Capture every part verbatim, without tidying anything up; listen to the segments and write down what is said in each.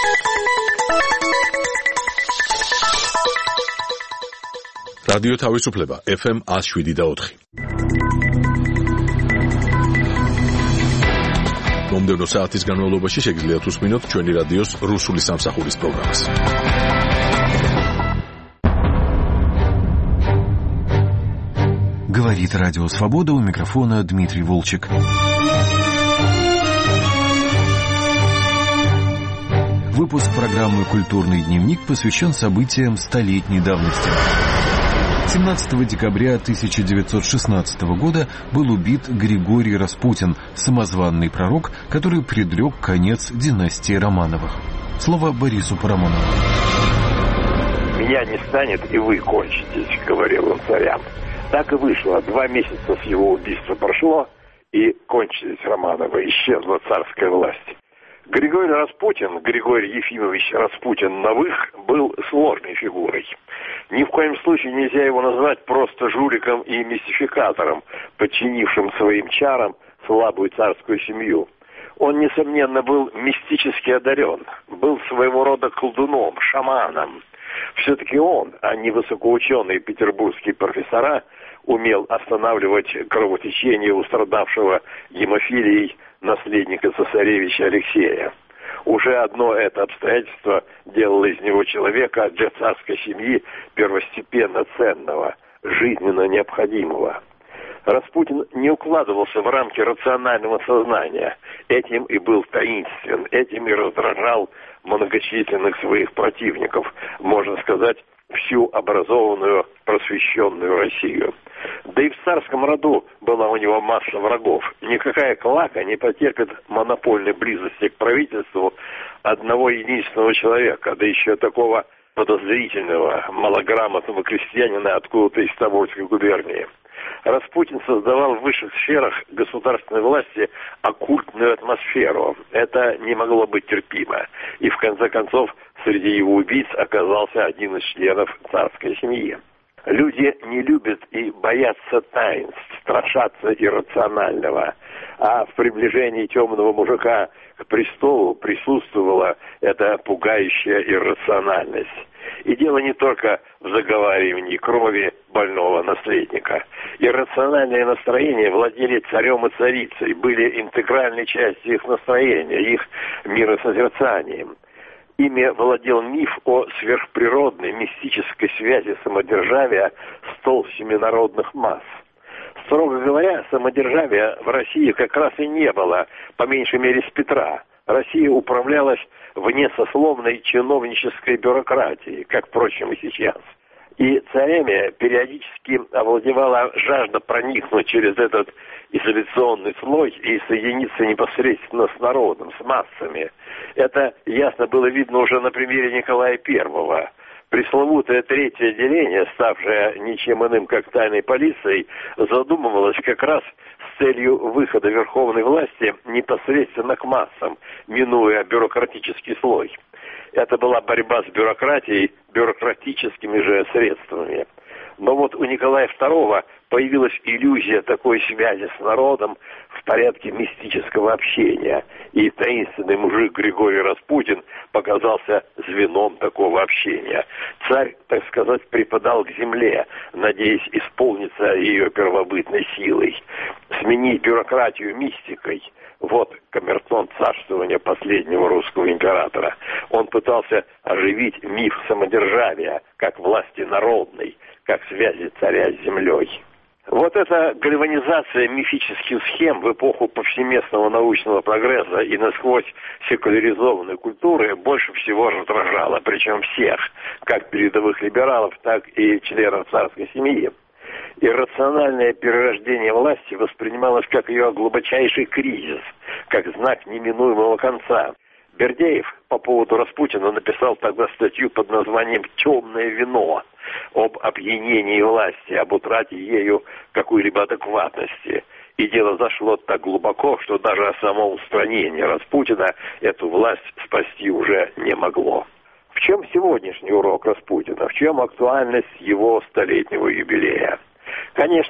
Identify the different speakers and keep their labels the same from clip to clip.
Speaker 1: რადიო თავისუფლება ეფ ემ one oh seven და four. მომდევნო საათის განმავლობაში შეგიძლიათ უსმინოთ ჩვენი რადიოს რუსული სამსახურის პროგრამას.
Speaker 2: Говорит Радио Свобода, у микрофона Дмитрий Волчек. Выпуск программы «Культурный дневник» посвящен событиям столетней давности. семнадцатого декабря тысяча девятьсот шестнадцатого года был убит Григорий Распутин, самозванный пророк, который предрек конец династии Романовых. Слово Борису Парамонову.
Speaker 3: «Меня не станет, и вы кончитесь», — говорил он царям. Так и вышло. Два месяца с его убийства прошло, и кончились Романовы, исчезла царская власть. Григорий Распутин, Григорий Ефимович Распутин-Новых, был сложной фигурой. Ни в коем случае нельзя его назвать просто жуликом и мистификатором, подчинившим своим чарам слабую царскую семью. Он, несомненно, был мистически одарен, был своего рода колдуном, шаманом. Все-таки он, а не высокоученые петербургские профессора, умел останавливать кровотечение у страдавшего гемофилией наследника цесаревича Алексея. Уже одно это обстоятельство делало из него человека для царской семьи первостепенно ценного, жизненно необходимого. Распутин не укладывался в рамки рационального сознания. Этим и был таинствен, этим и раздражал многочисленных своих противников, можно сказать, всю образованную, просвещенную Россию. Да и в царском роду была у него масса врагов. Никакая клака не потерпит монопольной близости к правительству одного единственного человека, да еще такого подозрительного, малограмотного крестьянина откуда-то из Тобольской губернии. Распутин создавал в высших сферах государственной власти оккультную атмосферу. Это не могло быть терпимо. И в конце концов среди его убийц оказался один из членов царской семьи. Люди не любят и боятся таинств, страшатся иррационального. А в приближении темного мужика к престолу присутствовала эта пугающая иррациональность. И дело не только в заговаривании крови больного наследника. Иррациональные настроения владели царем и царицей, были интегральной частью их настроения, их миросозерцанием. Ими владел миф о сверхприродной мистической связи самодержавия с толщами народных масс. Строго говоря, самодержавия в России как раз и не было, по меньшей мере с Петра. Россия управлялась внесословной чиновнической бюрократией, как, впрочем, и сейчас. И царями периодически овладевала жажда проникнуть через этот изоляционный слой и соединиться непосредственно с народом, с массами. Это ясно было видно уже на примере Николая Первого. Пресловутое третье отделение, ставшее ничем иным, как тайной полицией, задумывалось как раз с целью выхода верховной власти непосредственно к массам, минуя бюрократический слой. Это была борьба с бюрократией бюрократическими же средствами. Но вот у Николая Второго появилась иллюзия такой связи с народом в порядке мистического общения. И таинственный мужик Григорий Распутин показался звеном такого общения. Царь, так сказать, припадал к земле, надеясь исполниться ее первобытной силой. Сменить бюрократию мистикой. Вот камертон царствования последнего русского императора. Он пытался оживить миф самодержавия, как власти народной, как связи царя с землей. Вот эта гальванизация мифических схем в эпоху повсеместного научного прогресса и насквозь секуляризованной культуры больше всего раздражала, причем всех, как передовых либералов, так и членов царской семьи. Иррациональное перерождение власти воспринималось как ее глубочайший кризис, как знак неминуемого конца. Бердяев по поводу Распутина написал тогда статью под названием «Темное вино» об опьянении власти, об утрате ею какой-либо адекватности. И дело зашло так глубоко, что даже само устранение Распутина эту власть спасти уже не могло. В чем сегодняшний урок Распутина? В чем актуальность его столетнего юбилея? Конечно,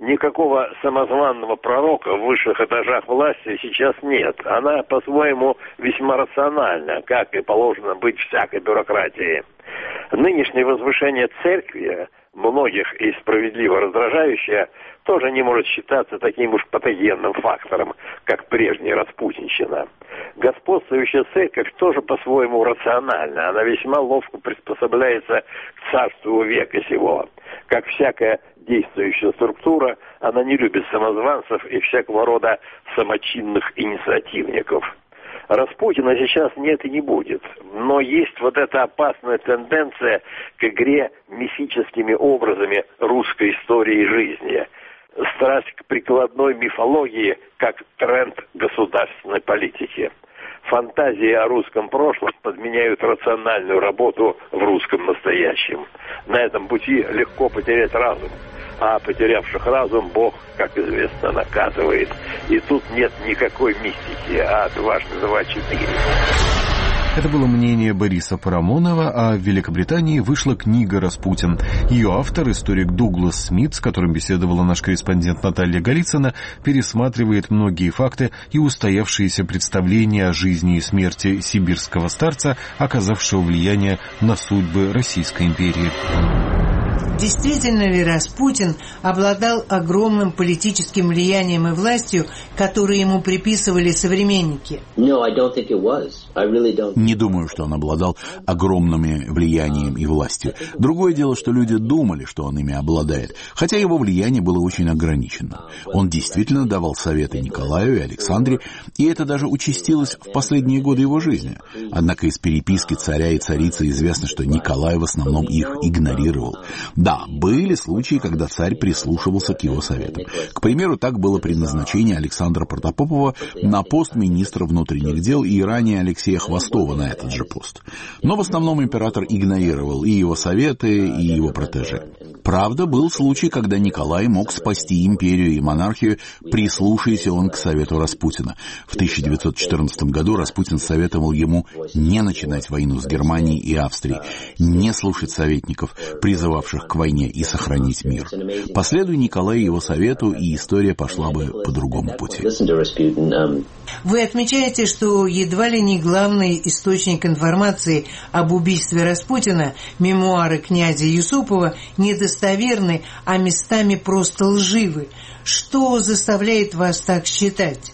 Speaker 3: никакого самозванного пророка в высших этажах власти сейчас нет. Она, по-своему, весьма рациональна, как и положено быть всякой бюрократии. Нынешнее возвышение церкви, многих и справедливо раздражающее, тоже не может считаться таким уж патогенным фактором, как прежняя распутинщина. Господствующая церковь тоже по-своему рациональна. Она весьма ловко приспособляется к царству века сего. Как всякая действующая структура, она не любит самозванцев и всякого рода самочинных инициативников. Распутина сейчас нет и не будет, но есть вот эта опасная тенденция к игре мифическими образами русской истории и жизни. Страсть к прикладной мифологии как тренд государственной политики. Фантазии о русском прошлом подменяют рациональную работу в русском настоящем. На этом пути легко потерять разум. А потерявших разум Бог, как известно, наказывает. И тут нет никакой мистики, а дважды два четыре.
Speaker 2: Это было мнение Бориса Парамонова, а в Великобритании вышла книга «Распутин». Ее автор, историк Дуглас Смит, с которым беседовала наш корреспондент Наталья Голицына, пересматривает многие факты и устоявшиеся представления о жизни и смерти сибирского старца, оказавшего влияние на судьбы Российской империи.
Speaker 4: Действительно ли Распутин обладал огромным политическим влиянием и властью, которые ему приписывали современники?
Speaker 5: Не думаю, что он обладал огромными влиянием и властью. Другое дело, что люди думали, что он ими обладает, хотя его влияние было очень ограничено. Он действительно давал советы Николаю и Александре, и это даже участилось в последние годы его жизни. Однако из переписки царя и царицы известно, что Николай в основном их игнорировал. Да, были случаи, когда царь прислушивался к его советам. К примеру, так было при назначении Александра Протопопова на пост министра внутренних дел и ранее Алексея Хвостова на этот же пост. Но в основном император игнорировал и его советы, и его протеже. Правда, был случай, когда Николай мог спасти империю и монархию, прислушаясь он к совету Распутина. В тысяча девятьсот четырнадцатом году Распутин советовал ему не начинать войну с Германией и Австрией, не слушать советников, призывавших к войне, и сохранить мир. Последуя Николаю и его совету, и история пошла бы по другому пути.
Speaker 4: Вы отмечаете, что едва ли не главный источник информации об убийстве Распутина, мемуары князя Юсупова, недостоверны, а местами просто лживы. Что заставляет вас так считать?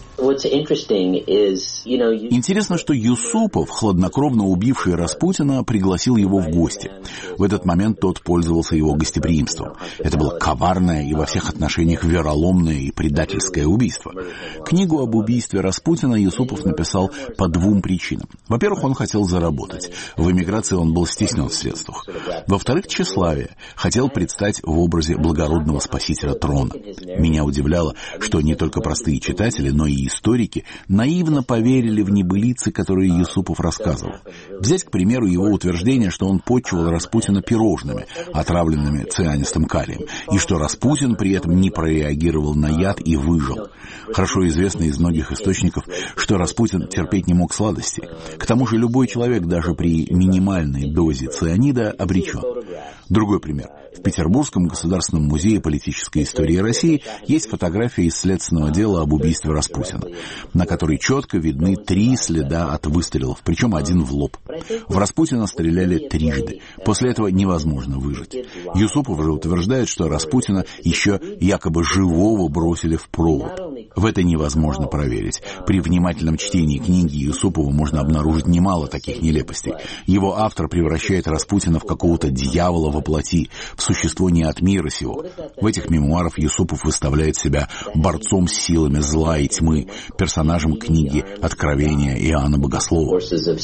Speaker 5: Интересно, что Юсупов, хладнокровно убивший Распутина, пригласил его в гости. В этот момент тот пользовался его гостеприимством. Это было коварное и во всех отношениях вероломное и предательское убийство. Книгу об убийстве Распутина Юсупов написал по двум причинам. Во-первых, он хотел заработать. В эмиграции он был стеснен в средствах. Во-вторых, тщеславие. Хотел предстать в образе благородного спасителя трона. Меня удивляло, что не только простые читатели, но и историки наивно поверили в небылицы, которые Юсупов рассказывал. Взять, к примеру, его утверждение, что он почивал Распутина пирожными, отравленными цианистым калием, и что Распутин при этом не прореагировал на яд и выжил. Хорошо известно из многих источников, что Распутин терпеть не мог сладостей. К тому же любой человек даже при минимальной дозе цианида обречен. Другой пример. В Петербургском государственном музее политической истории России есть фотография из следственного дела об убийстве Распутина, на которой четко видны три следа от выстрелов, причем один в лоб. В Распутина стреляли трижды. После этого невозможно выжить. Юсупов же утверждает, что Распутина еще якобы живого бросили в провод. В это невозможно проверить. При внимательном чтении книги Юсупова можно обнаружить немало таких нелепостей. Его автор превращает Распутина в какого-то дьявола во плоти, в существо не от мира сего. В этих мемуарах Юсупов выставляет себя борцом с силами зла и тьмы, персонажем книги «Откровения» Иоанна Богослова.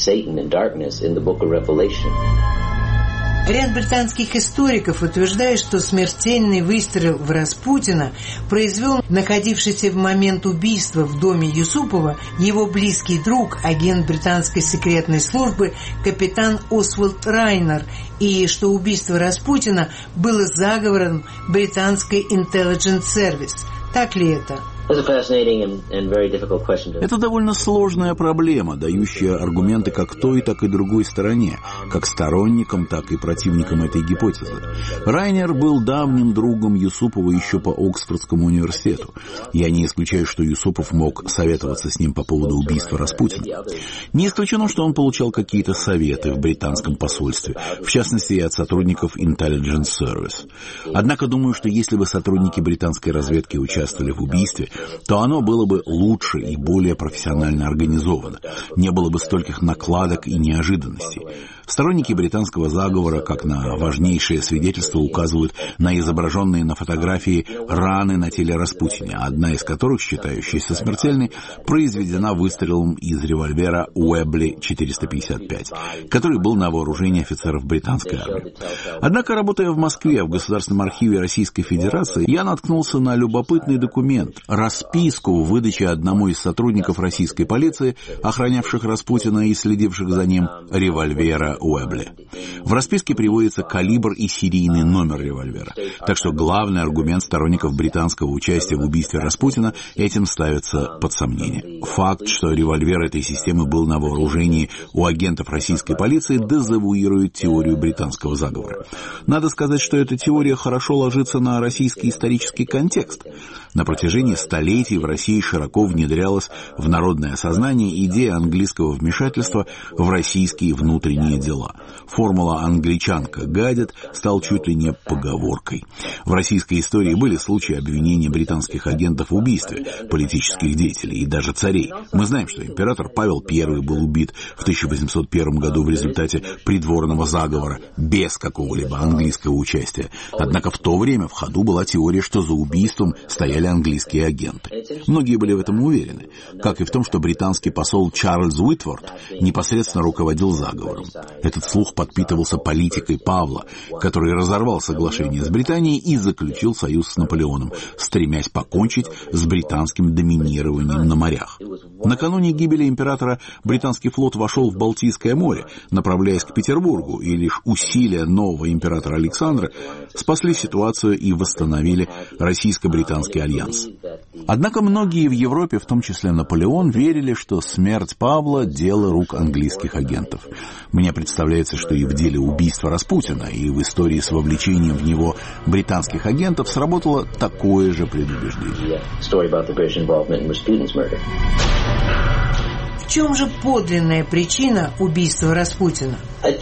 Speaker 4: Ряд британских историков утверждает, что смертельный выстрел в Распутина произвел находившийся в момент убийства в доме Юсупова его близкий друг, агент британской секретной службы капитан Освальд Райнер, и что убийство Распутина было заговором британской Intelligence Service. Так ли это?
Speaker 5: Это довольно сложная проблема, дающая аргументы как той, так и другой стороне, как сторонникам, так и противникам этой гипотезы. Райнер был давним другом Юсупова еще по Оксфордскому университету. Я не исключаю, что Юсупов мог советоваться с ним по поводу убийства Распутина. Не исключено, что он получал какие-то советы в британском посольстве, в частности и от сотрудников Intelligence Service. Однако думаю, что если бы сотрудники британской разведки участвовали в убийстве, то оно было бы лучше и более профессионально организовано. Не было бы стольких накладок и неожиданностей. Сторонники британского заговора, как на важнейшее свидетельство, указывают на изображенные на фотографии раны на теле Распутина, одна из которых, считающаяся смертельной, произведена выстрелом из револьвера Уэбли четыреста пятьдесят пять, который был на вооружении офицеров британской армии. Однако, работая в Москве в Государственном архиве Российской Федерации, я наткнулся на любопытный документ, расписку в выдаче одному из сотрудников российской полиции, охранявших Распутина и следивших за ним, револьвера Уэбли. В расписке приводится калибр и серийный номер револьвера. Так что главный аргумент сторонников британского участия в убийстве Распутина этим ставится под сомнение. Факт, что револьвер этой системы был на вооружении у агентов российской полиции, дезавуирует теорию британского заговора. Надо сказать, что эта теория хорошо ложится на российский исторический контекст. На протяжении столетий в России широко внедрялась в народное сознание идея английского вмешательства в российские внутренние дела. Формула «англичанка гадит» стал чуть ли не поговоркой. В российской истории были случаи обвинения британских агентов в убийстве политических деятелей и даже царей. Мы знаем, что император Павел Первый был убит в тысяча восемьсот первом году в результате придворного заговора без какого-либо английского участия. Однако в то время в ходу была теория, что за убийством стояли английские агенты. Многие были в этом уверены, как и в том, что британский посол Чарльз Уитворд непосредственно руководил заговором. Этот слух подпитывался политикой Павла, который разорвал соглашение с Британией и заключил союз с Наполеоном, стремясь покончить с британским доминированием на морях. Накануне гибели императора британский флот вошел в Балтийское море, направляясь к Петербургу, и лишь усилия нового императора Александра спасли ситуацию и восстановили российско-британский альянс. Однако многие в Европе, в том числе Наполеон, верили, что смерть Павла – дело рук английских агентов. Мне представляется, что и в деле убийства Распутина, и в истории с вовлечением в него британских агентов сработало такое же предубеждение.
Speaker 4: В чем же подлинная причина убийства Распутина?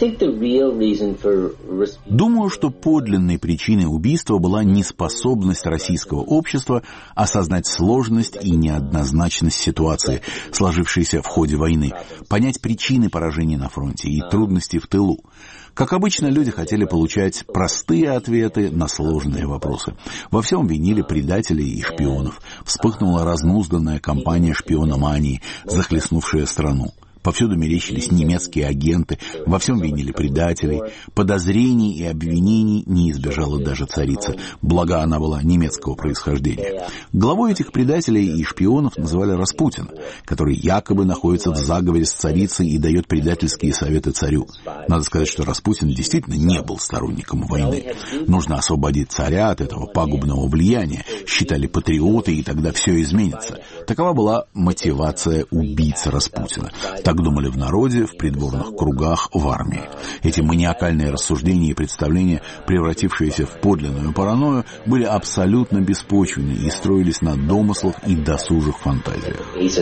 Speaker 5: Думаю, что подлинной причиной убийства была неспособность российского общества осознать сложность и неоднозначность ситуации, сложившейся в ходе войны, понять причины поражений на фронте и трудностей в тылу. Как обычно, люди хотели получать простые ответы на сложные вопросы. Во всем винили предателей и шпионов. Вспыхнула разнузданная кампания шпиономании, захлестнувшая страну. Повсюду мерещились немецкие агенты, во всем винили предателей. Подозрений и обвинений не избежала даже царица, благо она была немецкого происхождения. Главой этих предателей и шпионов называли Распутина, который якобы находится в заговоре с царицей и дает предательские советы царю. Надо сказать, что Распутин действительно не был сторонником войны. Нужно освободить царя от этого пагубного влияния, считали патриоты, и тогда все изменится. Такова была мотивация убийцы Распутина. Так думали в народе, в придворных кругах, в армии. Эти маниакальные рассуждения и представления, превратившиеся в подлинную паранойю, были абсолютно беспочвенны и строились на домыслах и досужих фантазиях.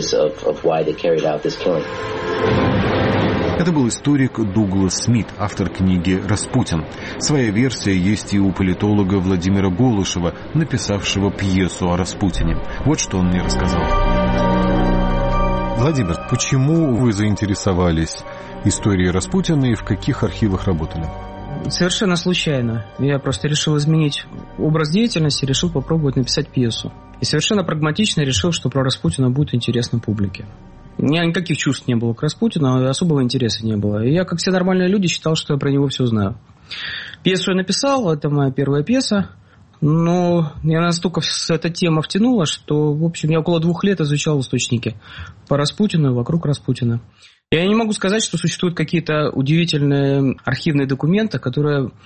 Speaker 2: Это был историк Дуглас Смит, автор книги «Распутин». Своя версия есть и у политолога Владимира Голышева, написавшего пьесу о Распутине. Вот что он мне рассказал. Владимир, почему вы заинтересовались историей Распутина и в каких архивах работали?
Speaker 6: Совершенно случайно. Я просто решил изменить образ деятельности, решил попробовать написать пьесу. И совершенно прагматично решил, что про Распутина будет интересно публике. У меня никаких чувств не было к Распутину, особого интереса не было. И я, как все нормальные люди, считал, что я про него все знаю. Пьесу я написал, это моя первая пьеса. Но я настолько эта тема втянула, что, в общем, я около двух лет изучал источники по Распутину и вокруг Распутина. Я не могу сказать, что существуют какие-то удивительные архивные документы, которые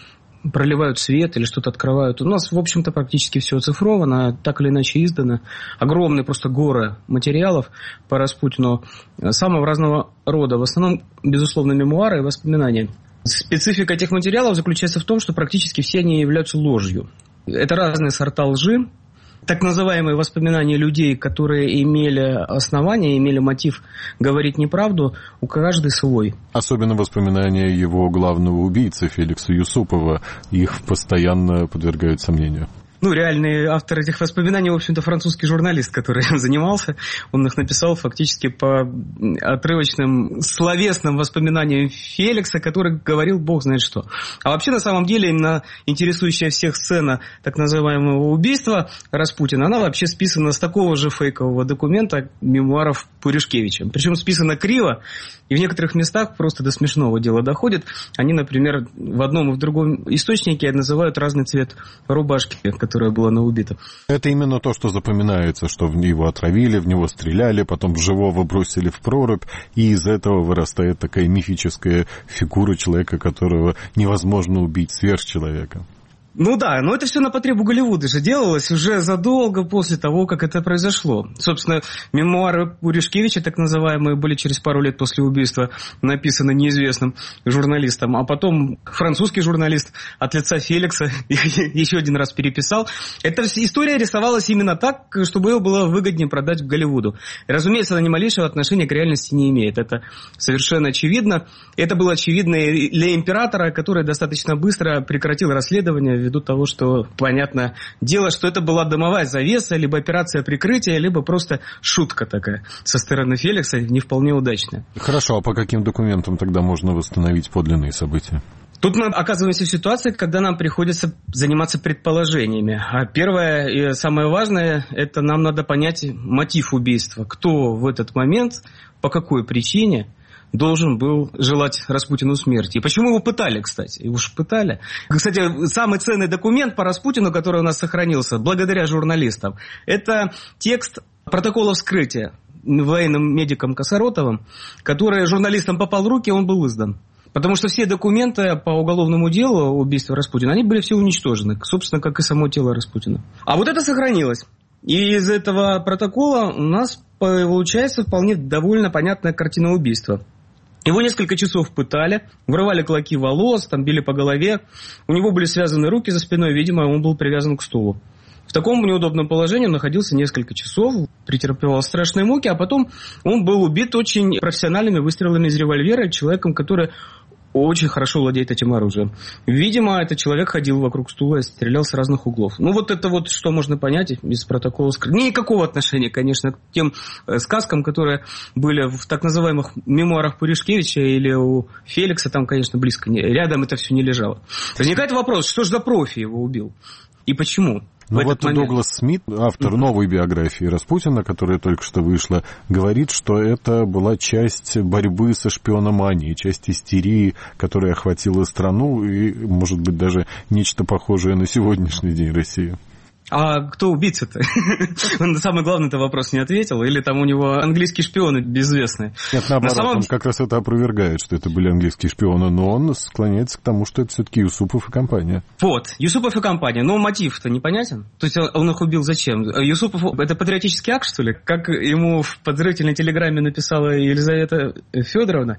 Speaker 6: проливают свет или что-то открывают. У нас, в общем-то, практически все оцифровано, так или иначе издано. Огромные просто горы материалов по Распутину, самого разного рода. В основном, безусловно, мемуары и воспоминания. Специфика этих материалов заключается в том, что практически все они являются ложью. Это разные сорта лжи. Так называемые воспоминания людей, которые имели основания, имели мотив говорить неправду, у каждого свой.
Speaker 2: Особенно воспоминания его главного убийцы Феликса Юсупова. Их постоянно подвергают сомнению.
Speaker 6: Ну, реальный автор этих воспоминаний, в общем-то, французский журналист, который занимался. Он их написал фактически по отрывочным словесным воспоминаниям Феликса, который говорил бог знает что. А вообще, на самом деле, именно интересующая всех сцена так называемого убийства Распутина, она вообще списана с такого же фейкового документа мемуаров Пуришкевича. Причем списана криво, и в некоторых местах просто до смешного дела доходит. Они, например, в одном и в другом источнике называют разный цвет рубашки, которая была на убита.
Speaker 2: Это именно то, что запоминается, что в него отравили, в него стреляли, потом живого бросили в прорубь, и из этого вырастает такая мифическая фигура человека, которого невозможно убить, сверхчеловека.
Speaker 6: Ну да, но это все на потребу Голливуда же делалось уже задолго после того, как это произошло. Собственно, мемуары Пуришкевича, так называемые, были через пару лет после убийства написаны неизвестным журналистом, а потом французский журналист от лица Феликса их еще один раз переписал. Эта история рисовалась именно так, чтобы ее было выгоднее продать Голливуду. И, разумеется, она ни малейшего отношения к реальности не имеет. Это совершенно очевидно. Это было очевидно и для императора, который достаточно быстро прекратил расследование ввиду того, что, понятно дело, что это была дымовая завеса, либо операция прикрытия, либо просто шутка такая со стороны Феликса, не вполне удачная.
Speaker 2: Хорошо, а по каким документам тогда можно восстановить подлинные события?
Speaker 6: Тут мы оказываемся в ситуации, когда нам приходится заниматься предположениями. А первое и самое важное, это нам надо понять мотив убийства. Кто в этот момент, по какой причине должен был желать Распутину смерти. И почему его пытали, кстати? Его же пытали. Кстати, самый ценный документ по Распутину, который у нас сохранился, благодаря журналистам, это текст протокола вскрытия военным медиком Косоротовым, который журналистам попал в руки, он был издан. Потому что все документы по уголовному делу убийства Распутина, они были все уничтожены, собственно, как и само тело Распутина. А вот это сохранилось. И из этого протокола у нас получается вполне довольно понятная картина убийства. Его несколько часов пытали, вырывали клоки волос, там били по голове. У него были связаны руки за спиной, видимо, он был привязан к стулу. В таком неудобном положении он находился несколько часов, претерпевал страшные муки, а потом он был убит очень профессиональными выстрелами из револьвера человеком, который очень хорошо владеет этим оружием. Видимо, этот человек ходил вокруг стула и стрелял с разных углов. Ну, вот это вот, что можно понять из протокола. Никакого отношения, конечно, к тем сказкам, которые были в так называемых мемуарах Пуришкевича или у Феликса, там, конечно, близко, не, рядом это все не лежало. Возникает вопрос, что же за профи его убил? И почему?
Speaker 2: Ну вот момент. Дуглас Смит, автор mm-hmm. новой биографии Распутина, которая только что вышла, говорит, что это была часть борьбы со шпиономанией, часть истерии, которая охватила страну и, может быть, даже нечто похожее на сегодняшний день России.
Speaker 6: А кто убийца-то? Он на самый главный-то вопрос не ответил? Или там у него английские шпионы безвестные?
Speaker 2: Нет, наоборот, на самом... он как раз это опровергает, что это были английские шпионы, но он склоняется к тому, что это все-таки Юсупов и компания.
Speaker 6: Вот, Юсупов и компания, но мотив-то непонятен. То есть он их убил зачем? Юсупов – это патриотический акт, что ли? Как ему в подозрительной телеграмме написала Елизавета Федоровна?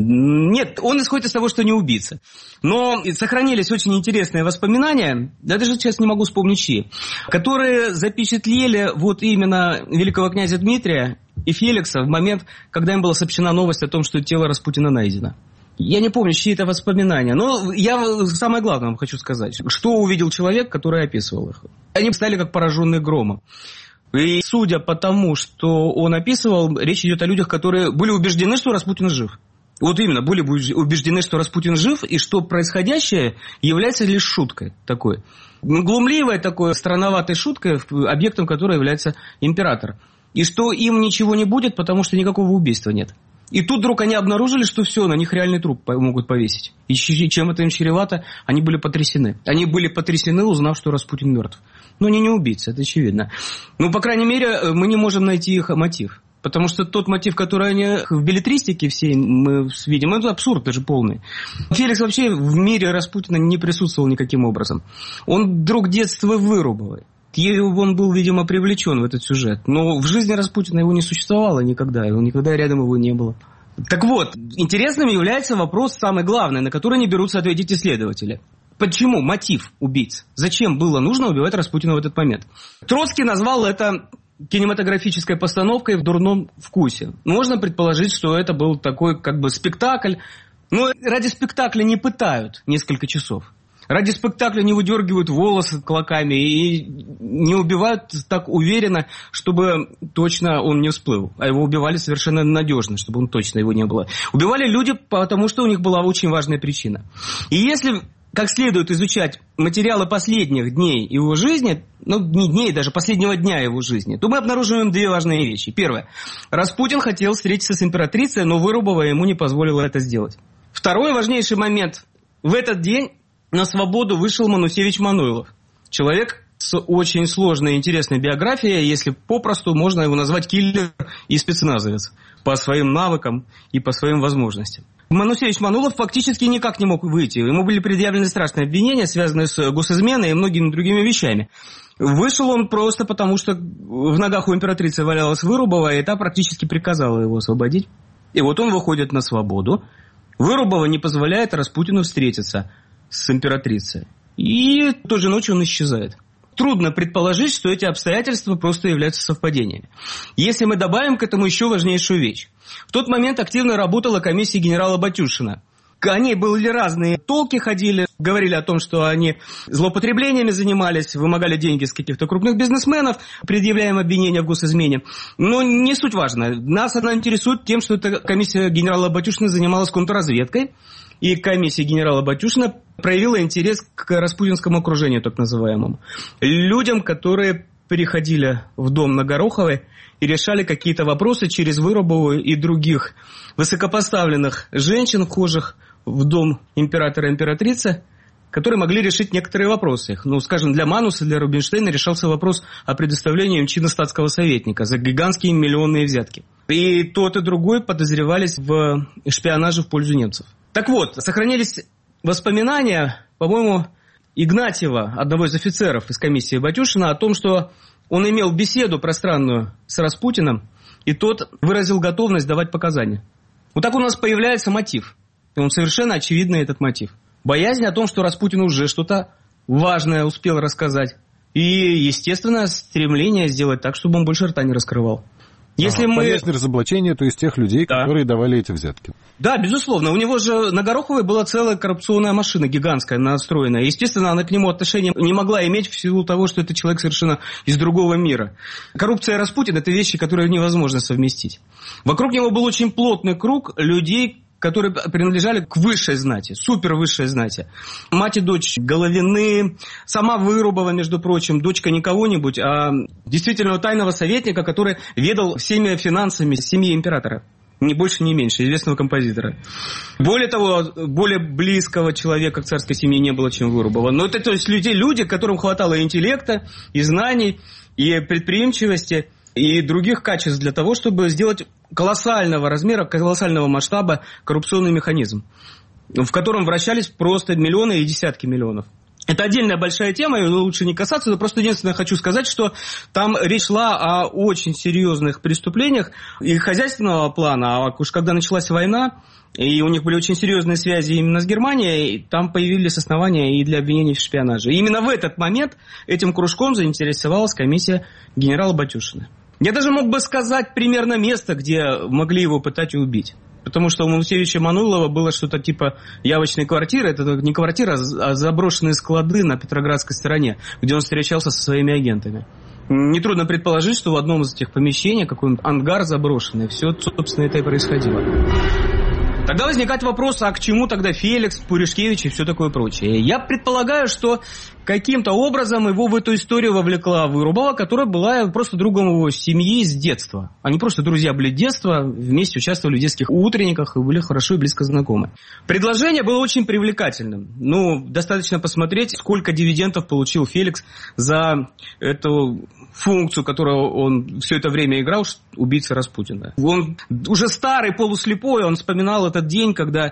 Speaker 6: Нет, он исходит из того, что не убийца. Но сохранились очень интересные воспоминания, я даже сейчас не могу вспомнить чьи, которые запечатлели вот именно великого князя Дмитрия и Феликса в момент, когда им была сообщена новость о том, что тело Распутина найдено. Я не помню, чьи это воспоминания, но я самое главное вам хочу сказать, что увидел человек, который описывал их. Они стали как пораженные громом. И судя по тому, что он описывал, речь идет о людях, которые были убеждены, что Распутин жив. Вот именно, были убеждены, что Распутин жив, и что происходящее является лишь шуткой такой. Глумливой такой, странноватой шуткой, объектом которой является император. И что им ничего не будет, потому что никакого убийства нет. И тут вдруг они обнаружили, что все, на них реальный труп могут повесить. И чем это им чревато, они были потрясены. Они были потрясены, узнав, что Распутин мертв. Но они не убийцы, это очевидно. Ну, по крайней мере, мы не можем найти их мотив. Потому что тот мотив, который они в беллетристике всей мы видим, это абсурд даже полный. Феликс вообще в мире Распутина не присутствовал никаким образом. Он друг детства Вырубовой. Он был, видимо, привлечен в этот сюжет. Но в жизни Распутина его не существовало никогда. Его никогда рядом его не было. Так вот, интересным является вопрос самый главный, на который не берутся ответить исследователи. Почему мотив убийц? Зачем было нужно убивать Распутина в этот момент? Троцкий назвал это кинематографической постановкой в дурном вкусе. Можно предположить, что это был такой как бы спектакль. Но ради спектакля не пытают несколько часов. Ради спектакля не выдергивают волосы клоками и не убивают так уверенно, чтобы точно он не всплыл. А его убивали совершенно надежно, чтобы он точно его не было. Убивали люди, потому что у них была очень важная причина. И если как следует изучать материалы последних дней его жизни, ну, не дней, даже последнего дня его жизни, то мы обнаруживаем две важные вещи. Первое. Распутин хотел встретиться с императрицей, но Вырубова ему не позволила это сделать. Второй важнейший момент. В этот день на свободу вышел Манусевич Мануйлов. Человек с очень сложной и интересной биографией, если попросту можно его назвать киллер и спецназовец по своим навыкам и по своим возможностям. Манусевич Мануйлов фактически никак не мог выйти. Ему были предъявлены страшные обвинения, связанные с госизменой и многими другими вещами. Вышел он просто потому, что в ногах у императрицы валялась Вырубова, и та практически приказала его освободить. И вот он выходит на свободу. Вырубова не позволяет Распутину встретиться с императрицей. И той же ночью он исчезает. Трудно предположить, что эти обстоятельства просто являются совпадениями. Если мы добавим к этому еще важнейшую вещь. В тот момент активно работала комиссия генерала Батюшина. О ней были разные толки, ходили, говорили о том, что они злоупотреблениями занимались, вымогали деньги с каких-то крупных бизнесменов, предъявляем обвинения в госизмене. Но не суть важно. Нас она интересует тем, что эта комиссия генерала Батюшина занималась контрразведкой. И комиссия генерала Батюшина проявила интерес к распутинскому окружению, так называемому. Людям, которые приходили в дом на Гороховой и решали какие-то вопросы через Вырубову и других высокопоставленных женщин, вхожих в дом императора и императрицы, которые могли решить некоторые вопросы. Ну, скажем, для Мануса, для Рубинштейна решался вопрос о предоставлении им чина статского советника за гигантские миллионные взятки. И тот, и другой подозревались в шпионаже в пользу немцев. Так вот, сохранились воспоминания, по-моему, Игнатьева, одного из офицеров из комиссии Батюшина, о том, что он имел беседу пространную с Распутиным, и тот выразил готовность давать показания. Вот так у нас появляется мотив. И он совершенно очевидный, этот мотив. Боязнь о том, что Распутин уже что-то важное успел рассказать. И, естественно, стремление сделать так, чтобы он больше рта не раскрывал. Если
Speaker 2: ага,
Speaker 6: мы...
Speaker 2: Боязнь разоблачения, то есть тех людей, да. которые давали эти взятки.
Speaker 6: Да, безусловно. У него же на Гороховой была целая коррупционная машина гигантская, настроенная. Естественно, она к нему отношения не могла иметь в силу того, что это человек совершенно из другого мира. Коррупция и Распутин – это вещи, которые невозможно совместить. Вокруг него был очень плотный круг людей, которые принадлежали к высшей знати, супервысшей знати. Мать и дочь Головины, сама Вырубова, между прочим, дочка не кого-нибудь, а действительно тайного советника, который ведал всеми финансами семьи императора. Ни больше, ни меньше, известного композитора. Более того, более близкого человека к царской семье не было, чем Вырубова. Но это то есть люди, люди, которым хватало интеллекта, и знаний, и предприимчивости, и других качеств для того, чтобы сделать колоссального размера, колоссального масштаба коррупционный механизм, в котором вращались просто миллионы и десятки миллионов. Это отдельная большая тема, ее лучше не касаться, но просто единственное хочу сказать, что там речь шла о очень серьезных преступлениях и хозяйственного плана, а уж когда началась война, и у них были очень серьезные связи именно с Германией, там появились основания и для обвинений в шпионаже. И именно в этот момент этим кружком заинтересовалась комиссия генерала Батюшина. Я даже мог бы сказать примерно место, где могли его пытать и убить. Потому что у Манусевича Мануйлова было что-то типа явочной квартиры. Это не квартира, а заброшенные склады на Петроградской стороне, где он встречался со своими агентами. Нетрудно предположить, что в одном из этих помещений какой-нибудь ангар заброшенный. Все, собственно, это и происходило. Тогда возникает вопрос, а к чему тогда Феликс, Пуришкевич и все такое прочее? Я предполагаю, что Каким-то образом его в эту историю вовлекла Вырубова, которая была просто другом его семьи с детства. Они просто друзья были с детства, вместе участвовали в детских утренниках и были хорошо и близко знакомы. Предложение было очень привлекательным. Ну, достаточно посмотреть, сколько дивидендов получил Феликс за эту функцию, которую он все это время играл, убийца Распутина. Он уже старый, полуслепой, он вспоминал этот день, когда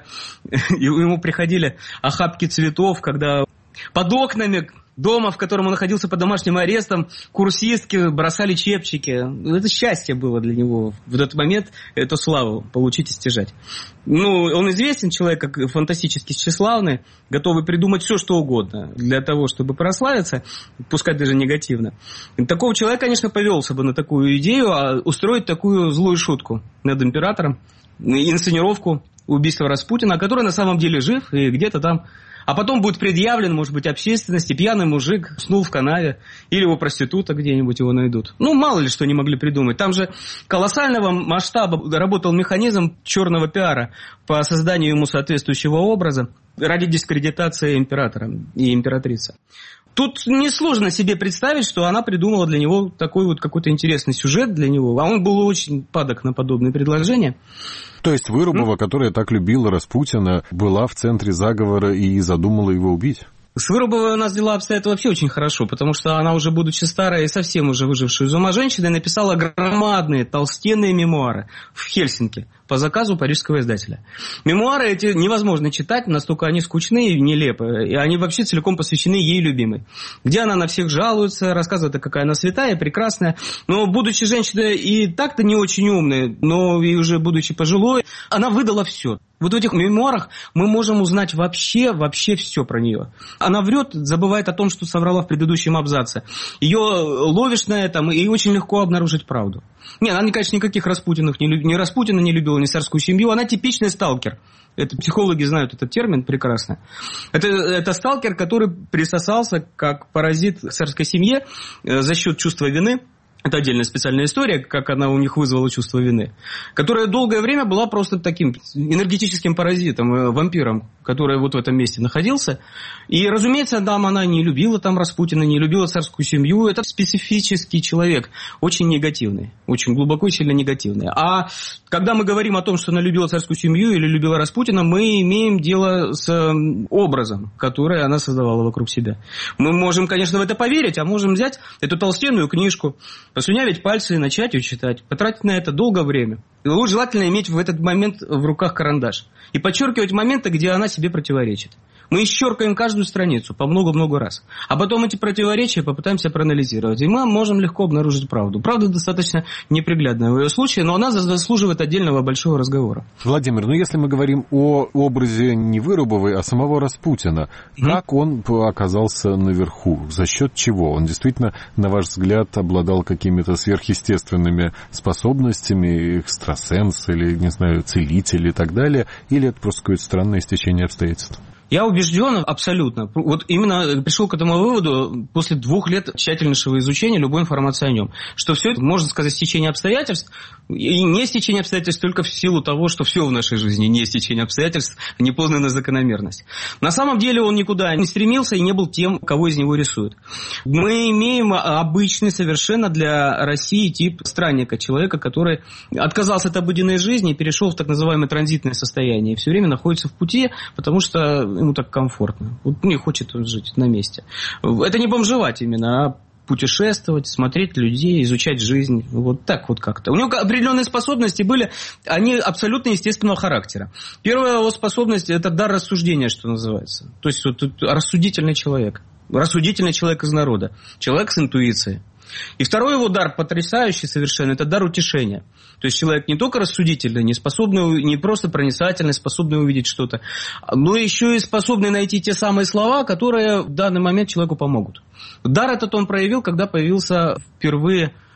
Speaker 6: ему приходили охапки цветов, когда... Под окнами дома, в котором он находился под домашним арестом, курсистки бросали чепчики. Это счастье было для него в этот момент, эту славу получить и стяжать. Ну, он известен человек как фантастически тщеславный, готовый придумать все, что угодно для того, чтобы прославиться, пускай даже негативно. И такого человека, конечно, повелся бы на такую идею, а устроить такую злую шутку над императором, инсценировку убийства Распутина, который на самом деле жив и где-то там. А потом будет предъявлен, может быть, общественности, пьяный мужик уснул в канаве, или его проститута где-нибудь его найдут. Ну, мало ли что не могли придумать. Там же колоссального масштаба работал механизм черного пиара по созданию ему соответствующего образа ради дискредитации императора и императрицы. Тут несложно себе представить, что она придумала для него такой вот какой-то интересный сюжет для него, а он был очень падок на подобные предложения.
Speaker 2: То есть Вырубова, mm. которая так любила Распутина, была в центре заговора и задумала его убить?
Speaker 6: С Вырубовой у нас дела обстоят вообще очень хорошо, потому что она, уже будучи старая и совсем уже выжившая из ума женщина, написала громадные толстенные мемуары в Хельсинки по заказу парижского издателя. Мемуары эти невозможно читать, настолько они скучные и нелепые, и они вообще целиком посвящены ей любимой. Где она на всех жалуется, рассказывает, какая она святая, прекрасная, но будучи женщиной и так-то не очень умной, но и уже будучи пожилой, она выдала все. Вот в этих мемуарах мы можем узнать вообще, вообще все про нее. Она врет, забывает о том, что соврала в предыдущем абзаце. Ее ловишь на этом, и очень легко обнаружить правду. Нет, она, конечно, никаких Распутиных, ни, ни Распутина не любила, ни царскую семью. Она типичный сталкер. Это психологи знают этот термин прекрасно. Это, это сталкер, который присосался как паразит к царской семье за счет чувства вины. Это отдельная специальная история, как она у них вызвала чувство вины, которая долгое время была просто таким энергетическим паразитом, вампиром, который вот в этом месте находился. И, разумеется, там она не любила там Распутина, не любила царскую семью. Это специфический человек, очень негативный, очень глубоко и сильно негативный. А когда мы говорим о том, что она любила царскую семью или любила Распутина, мы имеем дело с образом, который она создавала вокруг себя. Мы можем, конечно, в это поверить, а можем взять эту толстенную книжку, послюнявить пальцы и начать ее читать. Потратить на это долгое время. И лучше желательно иметь в этот момент в руках карандаш. И подчеркивать моменты, где она себе противоречит. Мы исчеркаем каждую страницу по много-много раз. А потом эти противоречия попытаемся проанализировать. И мы можем легко обнаружить правду. Правда достаточно неприглядная в ее случае, но она заслуживает отдельного большого разговора.
Speaker 2: Владимир, ну если мы говорим о образе не Вырубовой, а самого Распутина, mm-hmm. как он оказался наверху? За счет чего? Он действительно, на ваш взгляд, обладал какими-то сверхъестественными способностями, экстрасенс или, не знаю, целитель и так далее? Или это просто какое-то странное стечение обстоятельств?
Speaker 6: Я убежден абсолютно. Вот именно пришел к этому выводу после двух лет тщательнейшего изучения любой информации о нем. Что все это, можно сказать, стечение обстоятельств. И не стечение обстоятельств только в силу того, что все в нашей жизни не стечение обстоятельств, а непознанная закономерность. На самом деле он никуда не стремился и не был тем, кого из него рисуют. Мы имеем обычный совершенно для России тип странника, человека, который отказался от обыденной жизни и перешел в так называемое транзитное состояние. И все время находится в пути, потому что ему так комфортно. Вот не хочет он жить на месте. Это не бомжевать именно, а путешествовать, смотреть людей, изучать жизнь. Вот так вот как-то. У него определенные способности были, они абсолютно естественного характера. Первая его способность – это дар рассуждения, что называется. То есть вот, рассудительный человек. Рассудительный человек из народа. Человек с интуицией. И второй его дар, потрясающий совершенно, это дар утешения. То есть человек не только рассудительный, не способный, не просто проницательный, способный увидеть что-то, но еще и способный найти те самые слова, которые в данный момент человеку помогут. Дар этот он проявил, когда появился впервые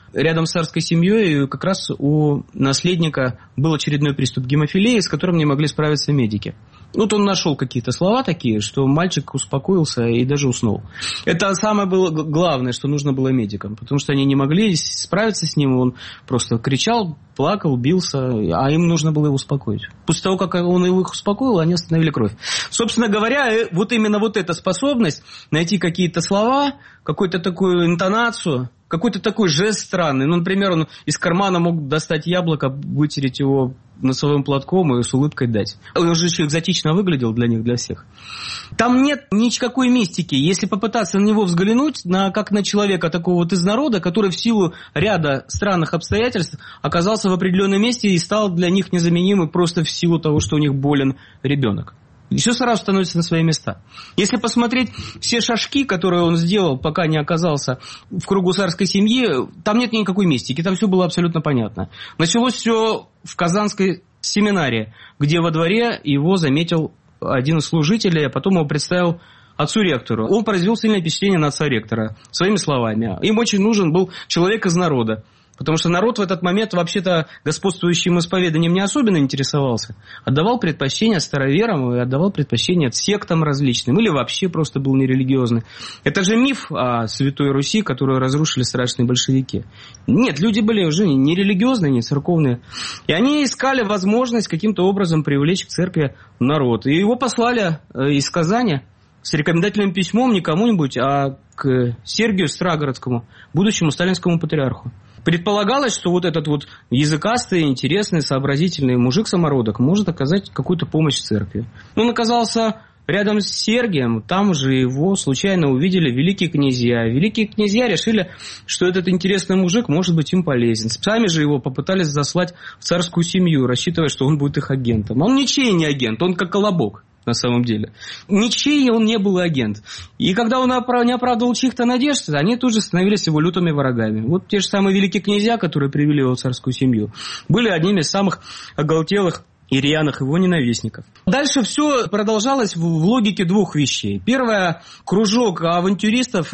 Speaker 6: рядом с царской семьей как раз у наследника был очередной приступ гемофилии, с которым не могли справиться медики. Вот он нашел какие-то слова такие, что мальчик успокоился и даже уснул. Это самое было главное, что нужно было медикам, потому что они не могли справиться с ним, он просто кричал, плакал, бился, а им нужно было его успокоить. После того, как он их успокоил, они остановили кровь. Собственно говоря, вот именно вот эта способность найти какие-то слова, какую-то такую интонацию, какой-то такой жест странный. Ну, например, он из кармана мог достать яблоко, вытереть его носовым платком и с улыбкой дать. Он же еще экзотично выглядел для них, для всех. Там нет никакой мистики. Если попытаться на него взглянуть, на, как на человека такого вот из народа, который в силу ряда странных обстоятельств оказался в определенном месте и стал для них незаменимым просто в силу того, что у них болен ребенок. И все сразу становится на свои места. Если посмотреть все шажки, которые он сделал, пока не оказался в кругу царской семьи, там нет никакой мистики, там все было абсолютно понятно. Началось все в Казанской семинарии, где во дворе его заметил один из служителей, а потом его представил отцу-ректору. Он произвел сильное впечатление на отца-ректора своими словами. Им очень нужен был человек из народа. Потому что народ в этот момент вообще-то господствующим исповеданием не особенно интересовался. Отдавал предпочтение староверам и отдавал предпочтение сектам различным. Или вообще просто был нерелигиозный. Это же миф о Святой Руси, которую разрушили страшные большевики. Нет, люди были уже не религиозные, не церковные. И они искали возможность каким-то образом привлечь к церкви народ. И его послали из Казани с рекомендательным письмом не кому-нибудь, а к Сергию Строгородскому, будущему сталинскому патриарху. Предполагалось, что вот этот вот языкастый, интересный, сообразительный мужик-самородок может оказать какую-то помощь церкви. Он оказался рядом с Сергием, там же его случайно увидели великие князья. Великие князья решили, что этот интересный мужик может быть им полезен. Сами же его попытались заслать в царскую семью, рассчитывая, что он будет их агентом. Он ничей не агент, он как колобок. На самом деле. Ничей он не был агент. И когда он не оправдывал чьих-то надежд, они тут же становились его лютыми врагами. Вот те же самые великие князья, которые привели его в царскую семью, были одними из самых оголтелых и рьяных его ненавистников. Дальше все продолжалось в логике двух вещей. Первое, кружок авантюристов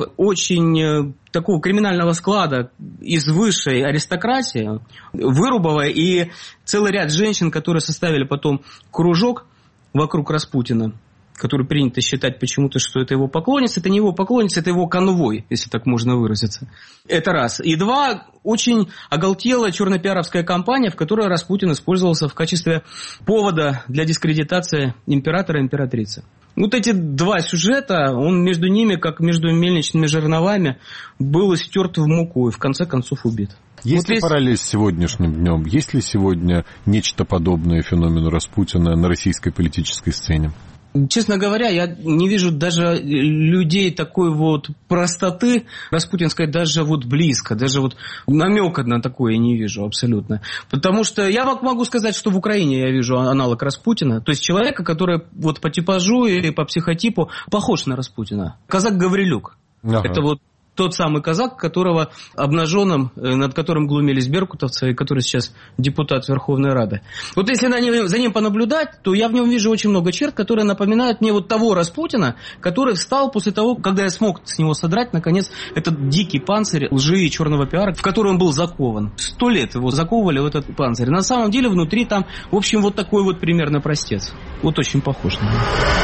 Speaker 6: очень такого криминального склада из высшей аристократии, Вырубова и целый ряд женщин, которые составили потом кружок вокруг Распутина, который принято считать почему-то, что это его поклонница. Это не его поклонница, это его конвой, если так можно выразиться. Это раз. И два, очень оголтелая черно-пиаровская кампания, в которой Распутин использовался в качестве повода для дискредитации императора и императрицы. Вот эти два сюжета, он между ними, как между мельничными жерновами, был стерт в муку и в конце концов убит.
Speaker 2: Есть вот ли параллель с сегодняшним днем? Есть ли сегодня нечто подобное феномену Распутина на российской политической сцене?
Speaker 6: Честно говоря, я не вижу даже людей такой вот простоты распутинской даже вот близко, даже вот намека на такое я не вижу абсолютно. Потому что я могу сказать, что в Украине я вижу аналог Распутина, то есть человека, который вот по типажу или по психотипу похож на Распутина. Казак Гаврилюк. Ага. Это вот тот самый казак, которого обнаженным, над которым глумились беркутовцы, и который сейчас депутат Верховной Рады. Вот если на ним, за ним понаблюдать, то я в нем вижу очень много черт, которые напоминают мне вот того Распутина, который встал после того, когда я смог с него содрать, наконец, этот дикий панцирь лжи и черного пиара, в который он был закован. Сто лет его заковывали в этот панцирь. На самом деле внутри там, в общем, вот такой вот примерно простец. Вот очень похож на него.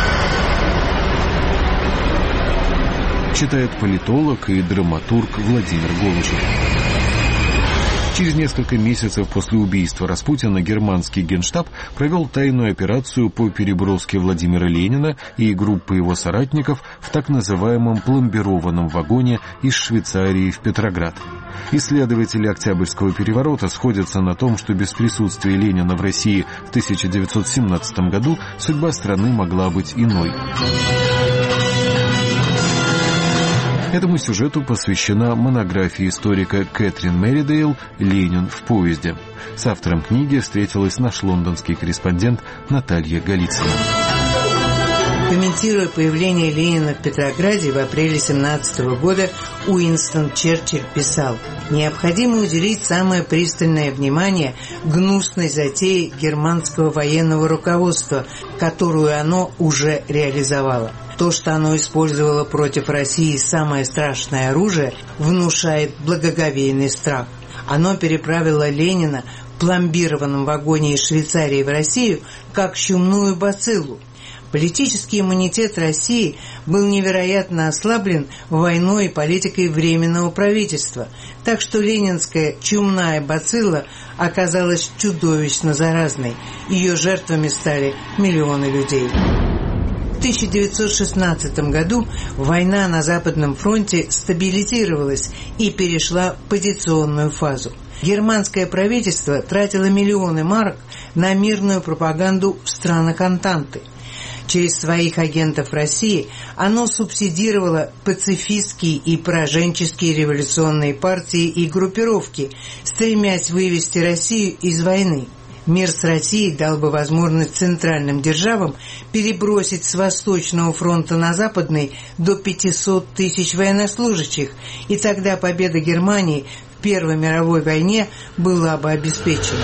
Speaker 2: Читает политолог и драматург Владимир Голышев. Через несколько месяцев после убийства Распутина германский генштаб провел тайную операцию по переброске Владимира Ленина и группы его соратников в так называемом пломбированном вагоне из Швейцарии в Петроград. Исследователи Октябрьского переворота сходятся на том, что без присутствия Ленина в России в тысяча девятьсот семнадцатом году судьба страны могла быть иной. Этому сюжету посвящена монография историка Кэтрин Меридейл «Ленин в поезде». С автором книги встретилась наш лондонский корреспондент Наталья Голицына.
Speaker 4: Комментируя появление Ленина в Петрограде в апреле семнадцатого года, Уинстон Черчилль писал: «Необходимо уделить самое пристальное внимание гнусной затее германского военного руководства, которую оно уже реализовало. То, что оно использовало против России самое страшное оружие, внушает благоговейный страх. Оно переправило Ленина в пломбированном вагоне из Швейцарии в Россию как чумную бациллу. Политический иммунитет России был невероятно ослаблен войной и политикой Временного правительства, так что ленинская чумная бацилла оказалась чудовищно заразной. Ее жертвами стали миллионы людей. В тысяча девятьсот шестнадцатом году война на Западном фронте стабилизировалась и перешла в позиционную фазу. Германское правительство тратило миллионы марок на мирную пропаганду в странах Антанты. Через своих агентов России оно субсидировало пацифистские и пораженческие революционные партии и группировки, стремясь вывести Россию из войны. Мир с Россией дал бы возможность центральным державам перебросить с Восточного фронта на Западный до пятисот тысяч военнослужащих, и тогда победа Германии в Первой мировой войне была бы обеспечена.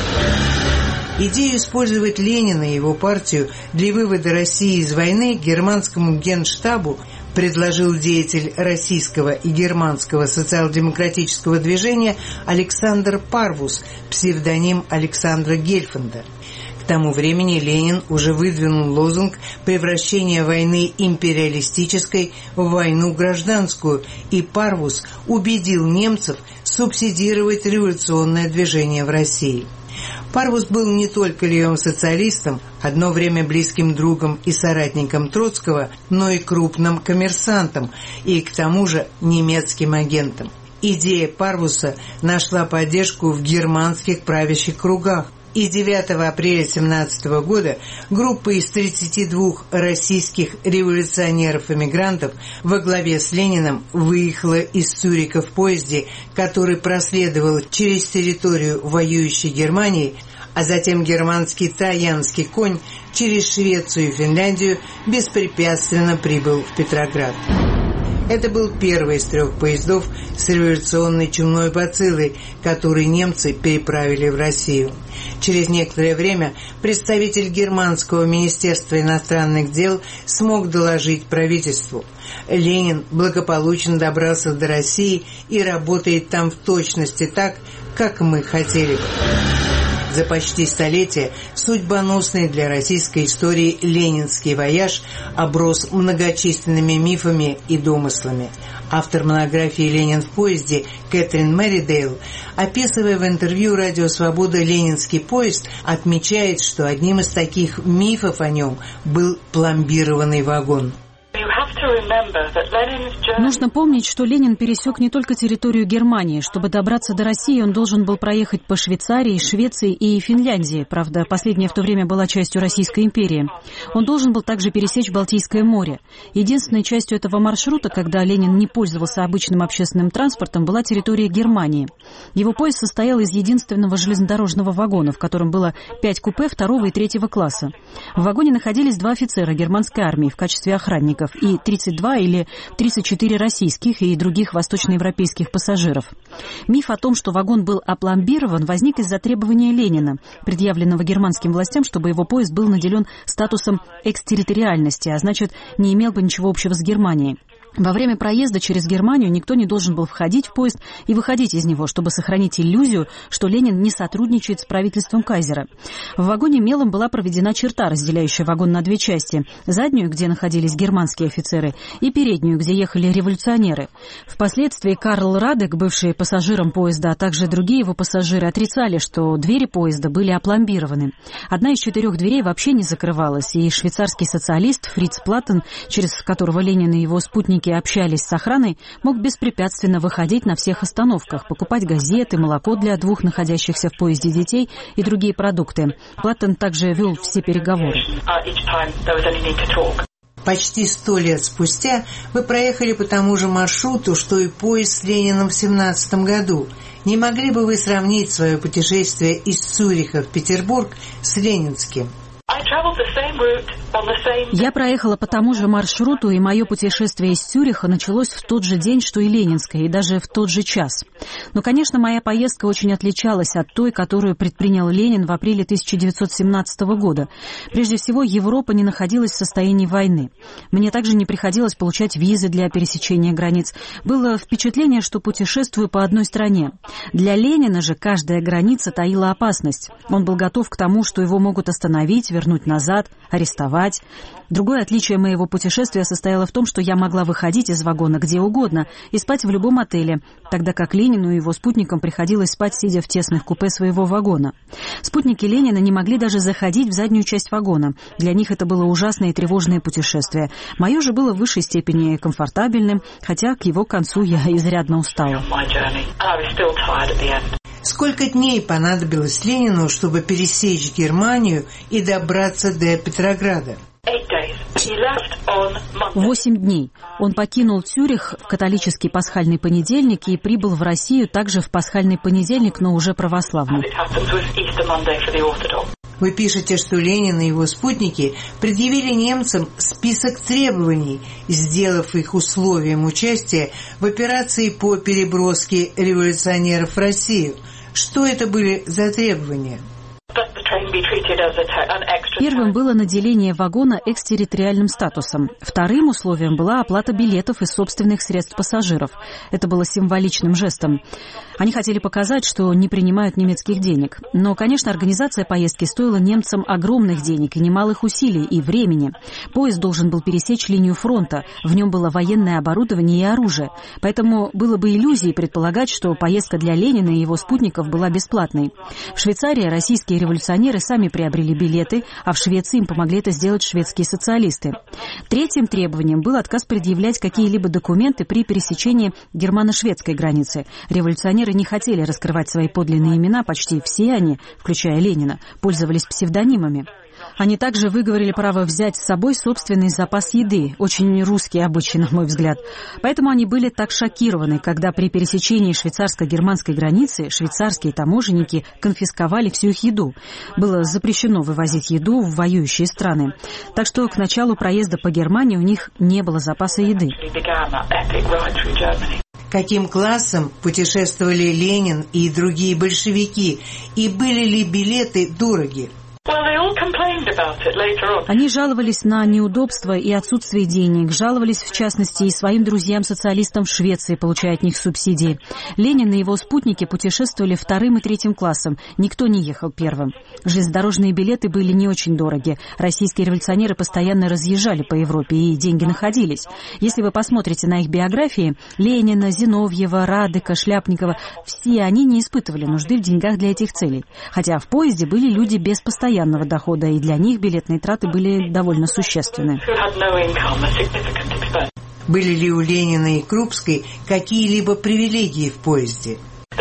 Speaker 4: Идею использовать Ленина и его партию для вывода России из войны германскому генштабу предложил деятель российского и германского социал-демократического движения Александр Парвус, псевдоним Александра Гельфанда. К тому времени Ленин уже выдвинул лозунг превращения войны империалистической в войну гражданскую, и Парвус убедил немцев субсидировать революционное движение в России. Парвус был не только левым социалистом, одно время близким другом и соратником Троцкого, но и крупным коммерсантом, и к тому же немецким агентом. Идея Парвуса нашла поддержку в германских правящих кругах, и девятого апреля тысяча девятьсот семнадцатого года группа из тридцати двух российских революционеров-эмигрантов во главе с Лениным выехала из Цюриха в поезде, который проследовал через территорию воюющей Германии, а затем германский троянский конь через Швецию и Финляндию беспрепятственно прибыл в Петроград. Это был первый из трех поездов с революционной чумной бациллой, который немцы переправили в Россию. Через некоторое время представитель германского министерства иностранных дел смог доложить правительству. Ленин благополучно добрался до России и работает там в точности так, как мы хотели бы. За почти столетие судьбоносный для российской истории ленинский вояж оброс многочисленными мифами и домыслами. Автор монографии «Ленин в поезде» Кэтрин Мэридейл, описывая в интервью «Радио Свобода» ленинский поезд, отмечает, что одним из таких мифов о нем был пломбированный вагон.
Speaker 7: Нужно помнить, что Ленин пересек не только территорию Германии. Чтобы добраться до России, он должен был проехать по Швейцарии, Швеции и Финляндии. Правда, последняя в то время была частью Российской империи. Он должен был также пересечь Балтийское море. Единственной частью этого маршрута, когда Ленин не пользовался обычным общественным транспортом, была территория Германии. Его поезд состоял из единственного железнодорожного вагона, в котором было пять купе второго и третьего класса. В вагоне находились два офицера германской армии в качестве охранников и тридцать два или тридцать четыре российских и других восточноевропейских пассажиров. Миф о том, что вагон был опломбирован, возник из-за требования Ленина, предъявленного германским властям, чтобы его поезд был наделен статусом экстерриториальности, а значит, не имел бы ничего общего с Германией. Во время проезда через Германию никто не должен был входить в поезд и выходить из него, чтобы сохранить иллюзию, что Ленин не сотрудничает с правительством кайзера. В вагоне мелом была проведена черта, разделяющая вагон на две части. Заднюю, где находились германские офицеры, и переднюю, где ехали революционеры. Впоследствии Карл Радек, бывший пассажиром поезда, а также другие его пассажиры отрицали, что двери поезда были опломбированы. Одна из четырех дверей вообще не закрывалась, и швейцарский социалист Фриц Платтен, через которого Ленин и его спутники общались с охраной, мог беспрепятственно выходить на всех остановках, покупать газеты, молоко для двух находящихся в поезде детей и другие продукты. Платтен также вел все переговоры.
Speaker 4: Почти сто лет спустя вы проехали по тому же маршруту, что и поезд с Лениным в семнадцатом году. Не могли бы вы сравнить свое путешествие из Цюриха в Петербург с ленинским?
Speaker 7: Я проехала по тому же маршруту, и мое путешествие из Цюриха началось в тот же день, что и ленинское, и даже в тот же час. Но, конечно, моя поездка очень отличалась от той, которую предпринял Ленин в апреле тысяча девятьсот семнадцатого года. Прежде всего, Европа не находилась в состоянии войны. Мне также не приходилось получать визы для пересечения границ. Было впечатление, что путешествую по одной стране. Для Ленина же каждая граница таила опасность. Он был готов к тому, что его могут остановить, вернуть назад, арестовать. Другое отличие моего путешествия состояло в том, что я могла выходить из вагона где угодно и спать в любом отеле, тогда как Ленину и его спутникам приходилось спать, сидя в тесных купе своего вагона. Спутники Ленина не могли даже заходить в заднюю часть вагона. Для них это было ужасное и тревожное путешествие. Мое же было в высшей степени комфортабельным, хотя к его концу я изрядно устала.
Speaker 4: Сколько дней понадобилось Ленину, чтобы пересечь Германию и добраться до Петрограда?
Speaker 7: Восемь дней. Он покинул Цюрих в католический пасхальный понедельник и прибыл в Россию также в пасхальный понедельник, но уже православный.
Speaker 4: Вы пишете, что Ленин и его спутники предъявили немцам список требований, сделав их условием участия в операции по переброске революционеров в Россию. Что это были за требования?
Speaker 7: Первым было наделение вагона экстерриториальным статусом. Вторым условием была оплата билетов из собственных средств пассажиров. Это было символичным жестом. Они хотели показать, что не принимают немецких денег. Но, конечно, организация поездки стоила немцам огромных денег и немалых усилий и времени. Поезд должен был пересечь линию фронта. В нем было военное оборудование и оружие. Поэтому было бы иллюзией предполагать, что поездка для Ленина и его спутников была бесплатной. В Швейцарии российские революционеры сами приобрели билеты, а в Швеции им помогли это сделать шведские социалисты. Третьим требованием был отказ предъявлять какие-либо документы при пересечении германо-шведской границы. Революционеры не хотели раскрывать свои подлинные имена, почти все они, включая Ленина, пользовались псевдонимами. Они также выговорили право взять с собой собственный запас еды, очень русский обычай, на мой взгляд. Поэтому они были так шокированы, когда при пересечении швейцарско-германской границы швейцарские таможенники конфисковали всю их еду. Было запрещено вывозить еду в воюющие страны. Так что к началу проезда по Германии у них не было запаса еды.
Speaker 4: Каким классом путешествовали Ленин и другие большевики, и были ли билеты дороги?
Speaker 7: Они жаловались на неудобства и отсутствие денег, жаловались, в частности, и своим друзьям-социалистам в Швеции, получая от них субсидии. Ленин и его спутники путешествовали вторым и третьим классом, никто не ехал первым. Железнодорожные билеты были не очень дороги. Российские революционеры постоянно разъезжали по Европе, и деньги находились. Если вы посмотрите на их биографии, Ленина, Зиновьева, Радыка, Шляпникова, все они не испытывали нужды в деньгах для этих целей. Хотя в поезде были люди без постоянного дохода, и для них билетные траты были довольно существенны.
Speaker 4: Были ли у Ленина и Крупской какие-либо привилегии в поезде?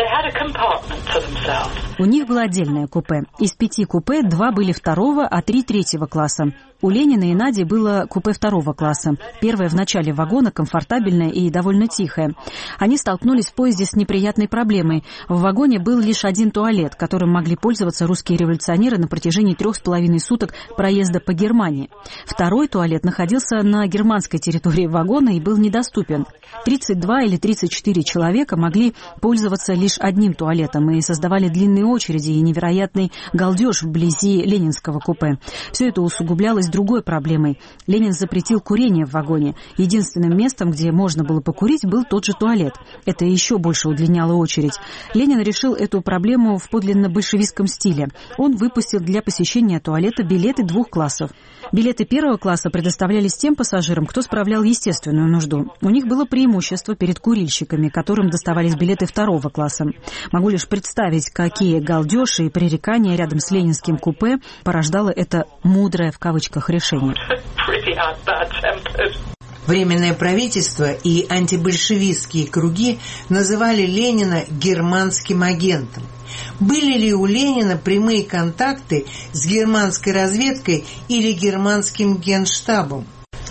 Speaker 7: У них было отдельное купе. Из пяти купе два были второго, а три третьего класса. У Ленина и Нади было купе второго класса. Первое в начале вагона, комфортабельное и довольно тихое. Они столкнулись в поезде с неприятной проблемой. В вагоне был лишь один туалет, которым могли пользоваться русские революционеры на протяжении трех с половиной суток проезда по Германии. Второй туалет находился на германской территории вагона и был недоступен. тридцать два или тридцать четыре человека могли пользоваться лишь одним туалетом и создавали длинные очереди и невероятный галдеж вблизи ленинского купе. Все это усугублялось другой проблемой. Ленин запретил курение в вагоне. Единственным местом, где можно было покурить, был тот же туалет. Это еще больше удлиняло очередь. Ленин решил эту проблему в подлинно большевистском стиле. Он выпустил для посещения туалета билеты двух классов. Билеты первого класса предоставлялись тем пассажирам, кто справлял естественную нужду. У них было преимущество перед курильщиками, которым доставались билеты второго класса. Могу лишь представить, какие галдежи и пререкания рядом с ленинским купе порождало это «мудрое» в кавычках решение.
Speaker 4: Временное правительство и антибольшевистские круги называли Ленина германским агентом. Были ли у Ленина прямые контакты с германской разведкой или германским генштабом?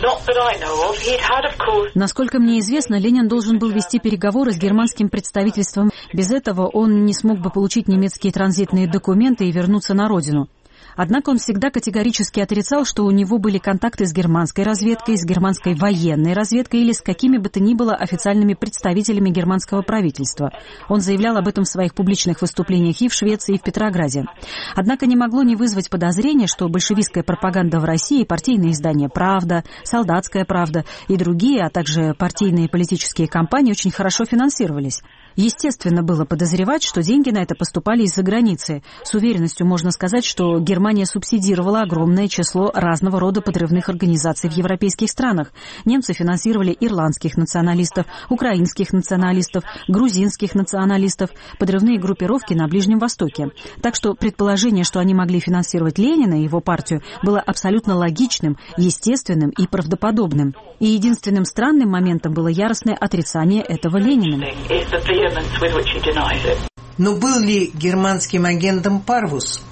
Speaker 7: Насколько мне известно, Ленин должен был вести переговоры с германским представительством. Без этого он не смог бы получить немецкие транзитные документы и вернуться на родину. Однако он всегда категорически отрицал, что у него были контакты с германской разведкой, с германской военной разведкой или с какими бы то ни было официальными представителями германского правительства. Он заявлял об этом в своих публичных выступлениях и в Швеции, и в Петрограде. Однако не могло не вызвать подозрения, что большевистская пропаганда в России, партийные издания «Правда», «Солдатская правда» и другие, а также партийные политические кампании очень хорошо финансировались. Естественно, было подозревать, что деньги на это поступали из-за границы. С уверенностью можно сказать, что Германия субсидировала огромное число разного рода подрывных организаций в европейских странах. Немцы финансировали ирландских националистов, украинских националистов, грузинских националистов, подрывные группировки на Ближнем Востоке. Так что предположение, что они могли финансировать Ленина и его партию, было абсолютно логичным, естественным и правдоподобным. И единственным странным моментом было яростное отрицание этого Лениным.
Speaker 4: Но был ли германским агентом Парвус?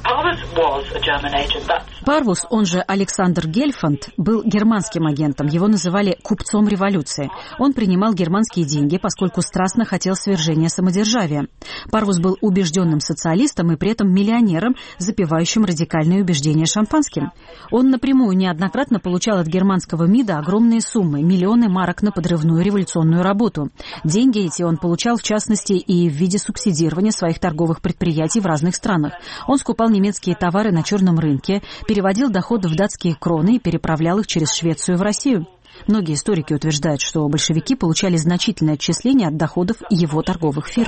Speaker 7: Парвус, он же Александр Гельфанд, был германским агентом. Его называли «купцом революции». Он принимал германские деньги, поскольку страстно хотел свержения самодержавия. Парвус был убежденным социалистом и при этом миллионером, запивающим радикальные убеждения шампанским. Он напрямую неоднократно получал от германского МИДа огромные суммы, миллионы марок на подрывную революционную работу. Деньги эти он получал, в частности, и в виде субсидирования своих торговых предприятий в разных странах. Он скупал немецкие товары на черном рынке, переводил доходы в датские кроны и переправлял их через Швецию в Россию. Многие историки утверждают, что большевики получали значительное отчисление от доходов его торговых фирм.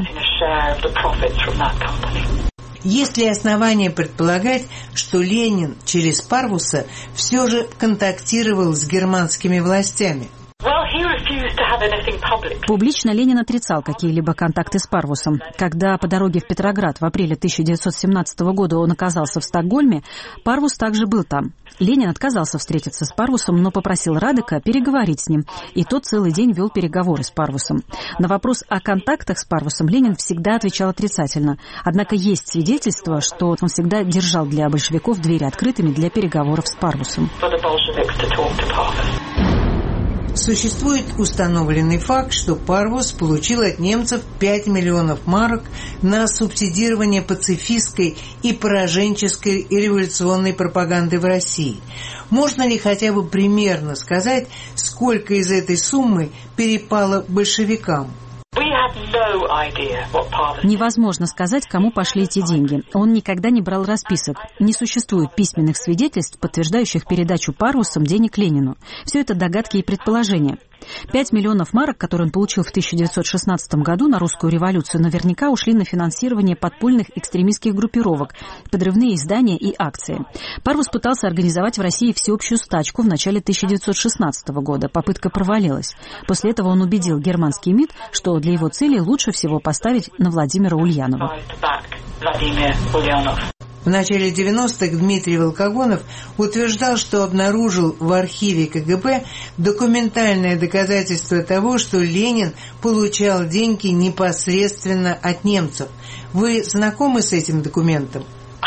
Speaker 4: Есть ли основания предполагать, что Ленин через Парвуса все же контактировал с германскими властями?
Speaker 7: Публично Ленин отрицал какие-либо контакты с Парвусом. Когда по дороге в Петроград в апреле тысяча девятьсот семнадцатого года он оказался в Стокгольме, Парвус также был там. Ленин отказался встретиться с Парвусом, но попросил Радека переговорить с ним, и тот целый день вел переговоры с Парвусом. На вопрос о контактах с Парвусом Ленин всегда отвечал отрицательно. Однако есть свидетельство, что он всегда держал для большевиков двери открытыми для переговоров с Парвусом.
Speaker 4: Существует установленный факт, что Парвус получил от немцев пять миллионов марок на субсидирование пацифистской и пораженческой и революционной пропаганды в России. Можно ли хотя бы примерно сказать, сколько из этой суммы перепало большевикам?
Speaker 7: Невозможно сказать, кому пошли эти деньги. Он никогда не брал расписок. Не существует письменных свидетельств, подтверждающих передачу Парвусом денег Ленину. Все это догадки и предположения. Пять миллионов марок, которые он получил в тысяча девятьсот шестнадцатом году на русскую революцию, наверняка ушли на финансирование подпольных экстремистских группировок, подрывные издания и акции. Парвус пытался организовать в России всеобщую стачку в начале тысяча девятьсот шестнадцатого года. Попытка провалилась. После этого он убедил германский МИД, что для его цели лучше всего поставить на Владимира Ульянова.
Speaker 4: В начале девяностых Дмитрий Волкогонов утверждал, что обнаружил в архиве ка гэ бэ документальное доказательство того, что Ленин получал деньги непосредственно от немцев. Вы знакомы с этим документом?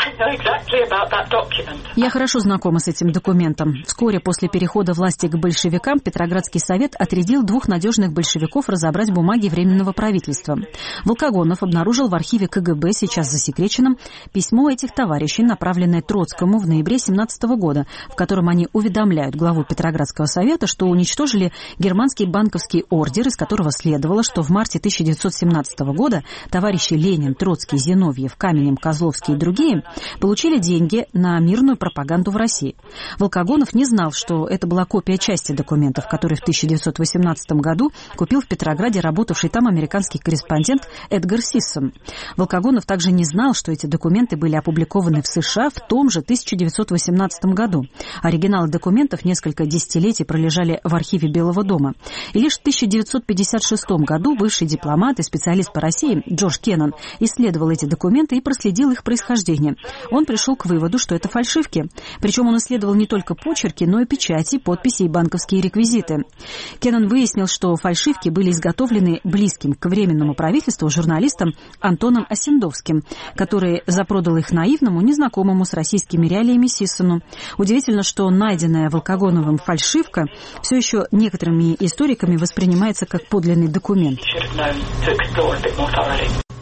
Speaker 7: Я хорошо знакома с этим документом. Вскоре после перехода власти к большевикам Петроградский совет отрядил двух надежных большевиков разобрать бумаги Временного правительства. Волкогонов обнаружил в архиве ка гэ бэ, сейчас засекреченном, письмо этих товарищей, направленное Троцкому в ноябре семнадцатого года, в котором они уведомляют главу Петроградского совета, что уничтожили германский банковский ордер, из которого следовало, что в марте тысяча девятьсот семнадцатого года товарищи Ленин, Троцкий, Зиновьев, Каменев, Козловский и другие получили деньги на мирную пропаганду в России. Волкогонов не знал, что это была копия части документов, которые в тысяча девятьсот восемнадцатом году купил в Петрограде работавший там американский корреспондент Эдгар Сиссон. Волкогонов также не знал, что эти документы были опубликованы в США в том же тысяча девятьсот восемнадцатом году. Оригиналы документов несколько десятилетий пролежали в архиве Белого дома. И лишь в тысяча девятьсот пятьдесят шестом году бывший дипломат и специалист по России Джордж Кеннон исследовал эти документы и проследил их происхождение. Он пришел к выводу, что это фальшивки. Причем он исследовал не только почерки, но и печати, подписи и банковские реквизиты. Кеннон выяснил, что фальшивки были изготовлены близким к Временному правительству журналистом Антоном Осендовским, который запродал их наивному, незнакомому с российскими реалиями Сиссону. Удивительно, что найденная Волкогоновым фальшивка все еще некоторыми историками воспринимается как подлинный документ.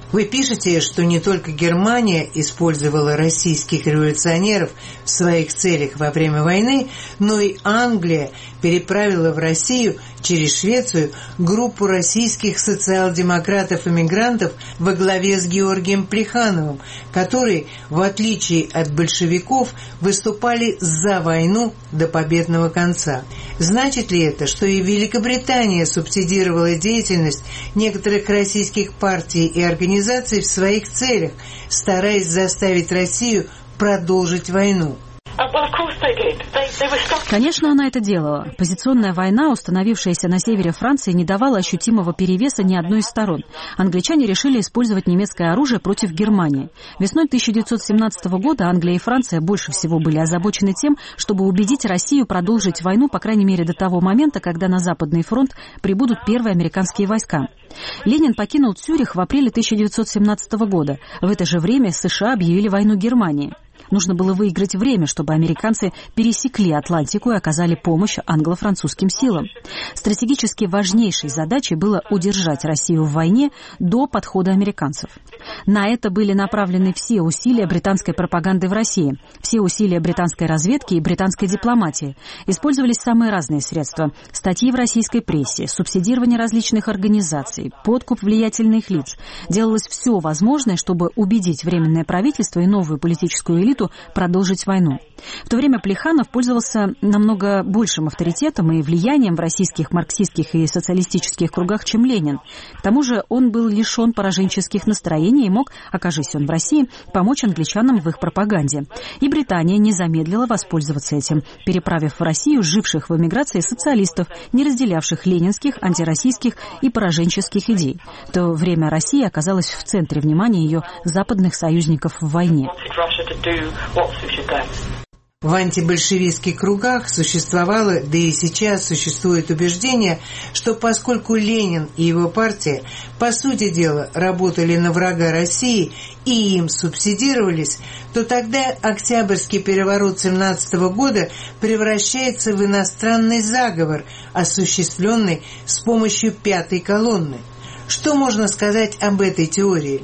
Speaker 4: Вы пишете, что не только Германия использовала российских революционеров в своих целях во время войны, но и Англия переправила в Россию через Швецию группу российских социал-демократов-эмигрантов во главе с Георгием Плехановым, которые, в отличие от большевиков, выступали за войну до победного конца. Значит ли это, что и Великобритания субсидировала деятельность некоторых российских партий и организаций в своих целях, стараясь заставить Россию продолжить войну?
Speaker 7: Конечно, она это делала. Позиционная война, установившаяся на севере Франции, не давала ощутимого перевеса ни одной из сторон. Англичане решили использовать немецкое оружие против Германии. Весной тысяча девятьсот семнадцатого года Англия и Франция больше всего были озабочены тем, чтобы убедить Россию продолжить войну, по крайней мере, до того момента, когда на Западный фронт прибудут первые американские войска. Ленин покинул Цюрих в апреле тысяча девятьсот семнадцатого года. В это же время США объявили войну Германии. Нужно было выиграть время, чтобы американцы пересекли Атлантику и оказали помощь англо-французским силам. Стратегически важнейшей задачей было удержать Россию в войне до подхода американцев. На это были направлены все усилия британской пропаганды в России, все усилия британской разведки и британской дипломатии. Использовались самые разные средства: статьи в российской прессе, субсидирование различных организаций, подкуп влиятельных лиц. Делалось все возможное, чтобы убедить Временное правительство и новую политическую элиту продолжить войну. В то время Плеханов пользовался намного большим авторитетом и влиянием в российских марксистских и социалистических кругах, чем Ленин. К тому же он был лишен пораженческих настроений и мог, окажись он в России, помочь англичанам в их пропаганде. И Британия не замедлила воспользоваться этим, переправив в Россию живших в эмиграции социалистов, не разделявших ленинских, антироссийских и пораженческих идей. В то время Россия оказалась в центре внимания ее западных союзников в войне.
Speaker 4: В антибольшевистских кругах существовало, да и сейчас существует убеждение, что поскольку Ленин и его партия, по сути дела, работали на врага России и им субсидировались, то тогда Октябрьский переворот семнадцатого года превращается в иностранный заговор, осуществленный с помощью пятой колонны. Что можно сказать об этой теории?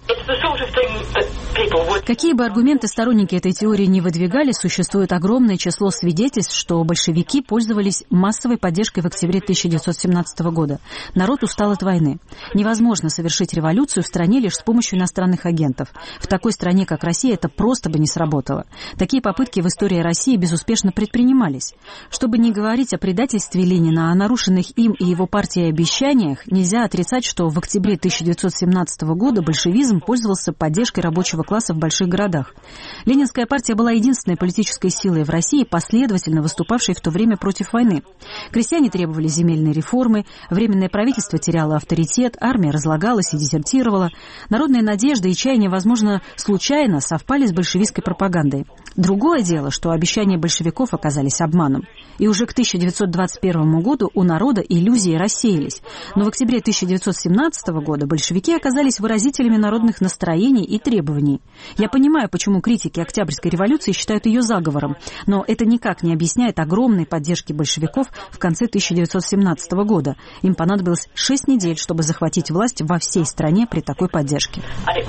Speaker 7: Какие бы аргументы сторонники этой теории не выдвигали, существует огромное число свидетельств, что большевики пользовались массовой поддержкой в октябре тысяча девятьсот семнадцатого года. Народ устал от войны. Невозможно совершить революцию в стране лишь с помощью иностранных агентов. В такой стране, как Россия, это просто бы не сработало. Такие попытки в истории России безуспешно предпринимались. Чтобы не говорить о предательстве Ленина, о нарушенных им и его партией обещаниях, нельзя отрицать, что в октябре тысяча девятьсот семнадцатого года большевизм пользовался поддержкой рабочего класса в больших городах. Ленинская партия была единственной политической силой в России, последовательно выступавшей в то время против войны. Крестьяне требовали земельной реформы, Временное правительство теряло авторитет, армия разлагалась и дезертировала. Народные надежды и чаяния, возможно, случайно совпали с большевистской пропагандой. Другое дело, что обещания большевиков оказались обманом. И уже к тысяча девятьсот двадцать первому году у народа иллюзии рассеялись. Но в октябре тысяча девятьсот семнадцатого года большевики оказались выразителями народных настроений и требований. Я понимаю, почему критики Октябрьской революции считают ее заговором, но это никак не объясняет огромной поддержки большевиков в конце тысяча девятьсот семнадцатого года. Им понадобилось шесть недель, чтобы захватить власть во всей стране при такой поддержке.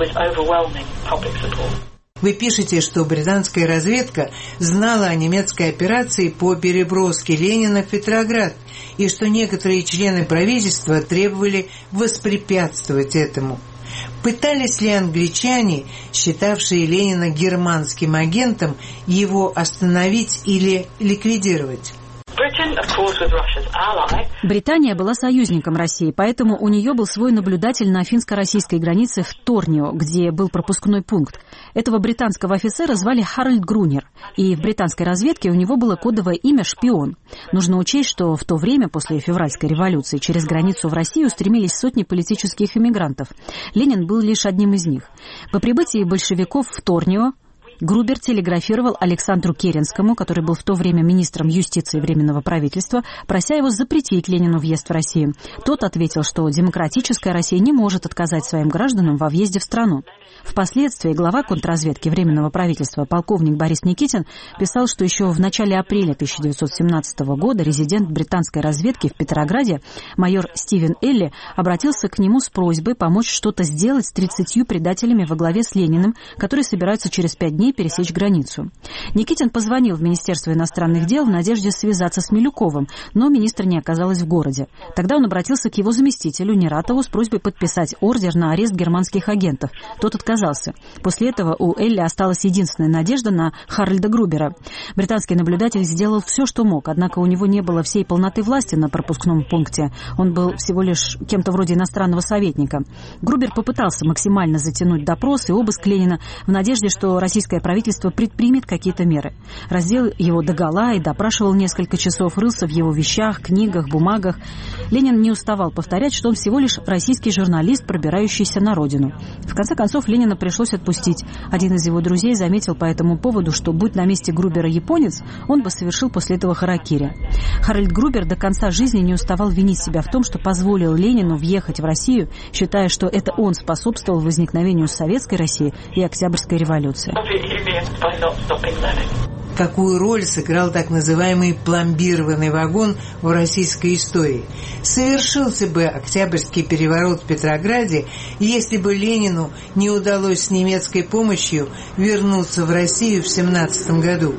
Speaker 4: Вы пишете, что британская разведка знала о немецкой операции по переброске Ленина в Петроград, и что некоторые члены правительства требовали воспрепятствовать этому. Пытались ли англичане, считавшие Ленина германским агентом, его остановить или ликвидировать?
Speaker 7: Британия была союзником России, поэтому у нее был свой наблюдатель на финско-российской границе в Торнио, где был пропускной пункт. Этого британского офицера звали Харальд Грунер, и в британской разведке у него было кодовое имя «Шпион». Нужно учесть, что в то время, после февральской революции, через границу в Россию стремились сотни политических эмигрантов. Ленин был лишь одним из них. По прибытии большевиков в Торнио Грубер телеграфировал Александру Керенскому, который был в то время министром юстиции Временного правительства, прося его запретить Ленину въезд в Россию. Тот ответил, что демократическая Россия не может отказать своим гражданам во въезде в страну. Впоследствии глава контрразведки Временного правительства полковник Борис Никитин писал, что еще в начале апреля тысяча девятьсот семнадцатого года резидент британской разведки в Петрограде майор Стивен Элли обратился к нему с просьбой помочь что-то сделать с тридцатью предателями во главе с Лениным, которые собираются через пять дней пересечь границу. Никитин позвонил в Министерство иностранных дел в надежде связаться с Милюковым, но министра не оказалось в городе. Тогда он обратился к его заместителю Нератову с просьбой подписать ордер на арест германских агентов. Тот отказался. После этого у Элли осталась единственная надежда на Харальда Грубера. Британский наблюдатель сделал все, что мог, однако у него не было всей полноты власти на пропускном пункте. Он был всего лишь кем-то вроде иностранного советника. Грубер попытался максимально затянуть допрос и обыск Ленина в надежде, что российское правительство предпримет какие-то меры. Раздел его догола и допрашивал несколько часов, рылся в его вещах, книгах, бумагах. Ленин не уставал повторять, что он всего лишь российский журналист, пробирающийся на родину. В конце концов, Ленина пришлось отпустить. Один из его друзей заметил по этому поводу, что, будь на месте Грубера японец, он бы совершил после этого харакири. Харальд Грубер до конца жизни не уставал винить себя в том, что позволил Ленину въехать в Россию, считая, что это он способствовал возникновению Советской России и Октябрьской революции.
Speaker 4: Какую роль сыграл так называемый пломбированный вагон в российской истории? Совершился бы Октябрьский переворот в Петрограде, если бы Ленину не удалось с немецкой помощью вернуться в Россию в семнадцатом году.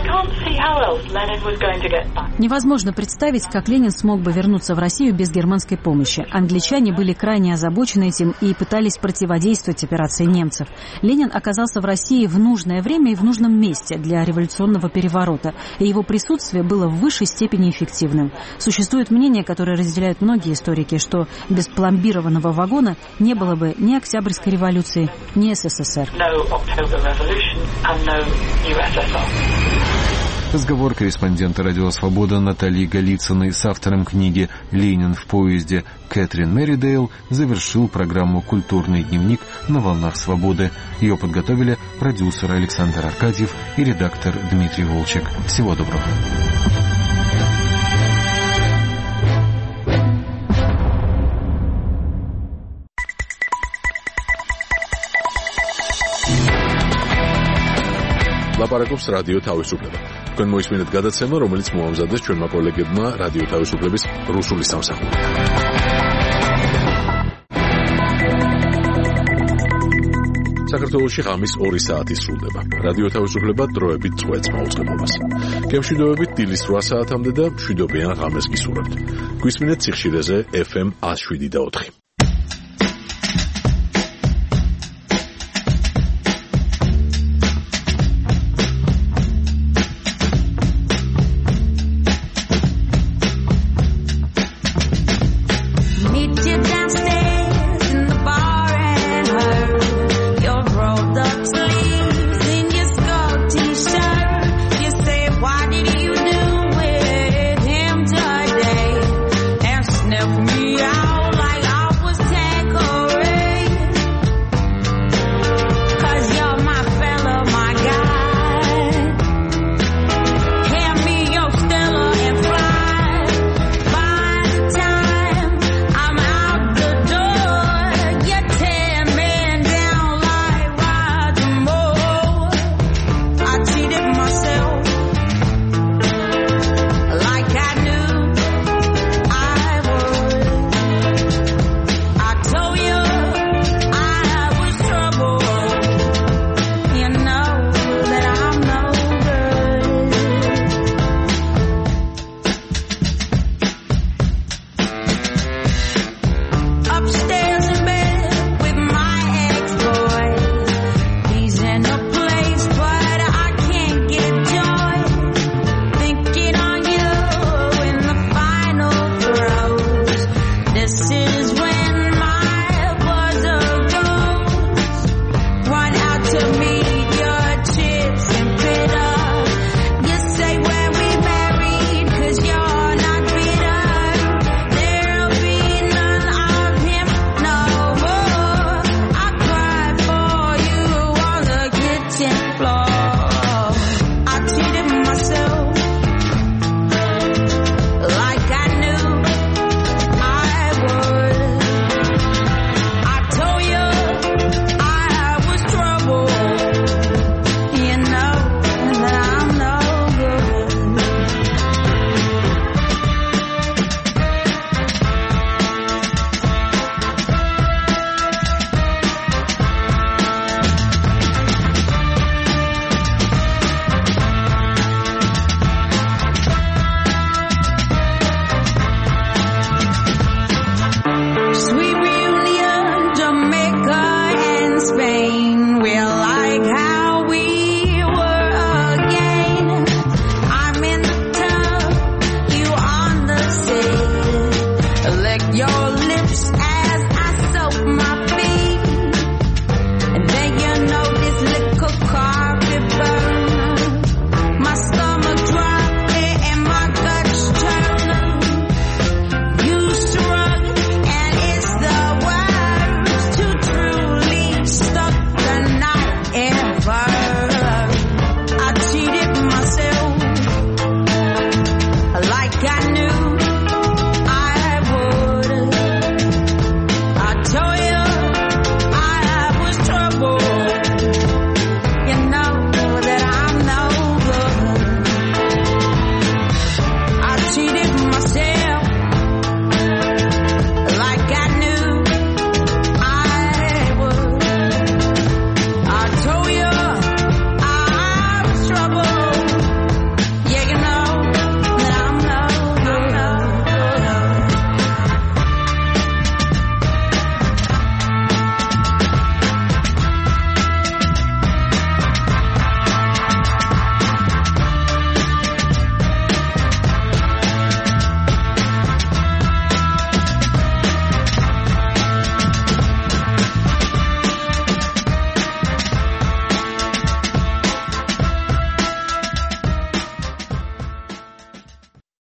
Speaker 7: Невозможно представить, как Ленин смог бы вернуться в Россию без германской помощи. Англичане были крайне озабочены этим и пытались противодействовать операции немцев. Ленин оказался в России в нужное время и в нужном месте для революционного переворота, и его присутствие было в высшей степени эффективным. Существует мнение, которое разделяют многие историки, что без пломбированного вагона не было бы ни Октябрьской революции, ни СССР.
Speaker 2: Разговор корреспондента «Радио Свобода» Натальи Голицыной с автором книги «Ленин в поезде» Кэтрин Меридейл завершил программу «Культурный дневник» на волнах Свободы. Ее подготовили продюсер Александр Аркадьев и редактор Дмитрий Волчек. Всего доброго.
Speaker 1: ლაპარაკობს რადიო თავისუფლება. თქვენ მოისმინეთ გადაცემა, რომელიც მოამზადეს ჩვენმა კოლეგებმა რადიო თავისუფლების რუსული სამსახური. საქართველოში ღამის ორი საათი სრულდება. რადიო თავისუფლება დროებით წვეთს მაუწყებლობას. გემშვიდობებით დილის რვა საათამდე და მშვიდობიან ღამეს გისურვებთ. გვისმინეთ სიხშირეზე ეფ ემ one oh seven point four.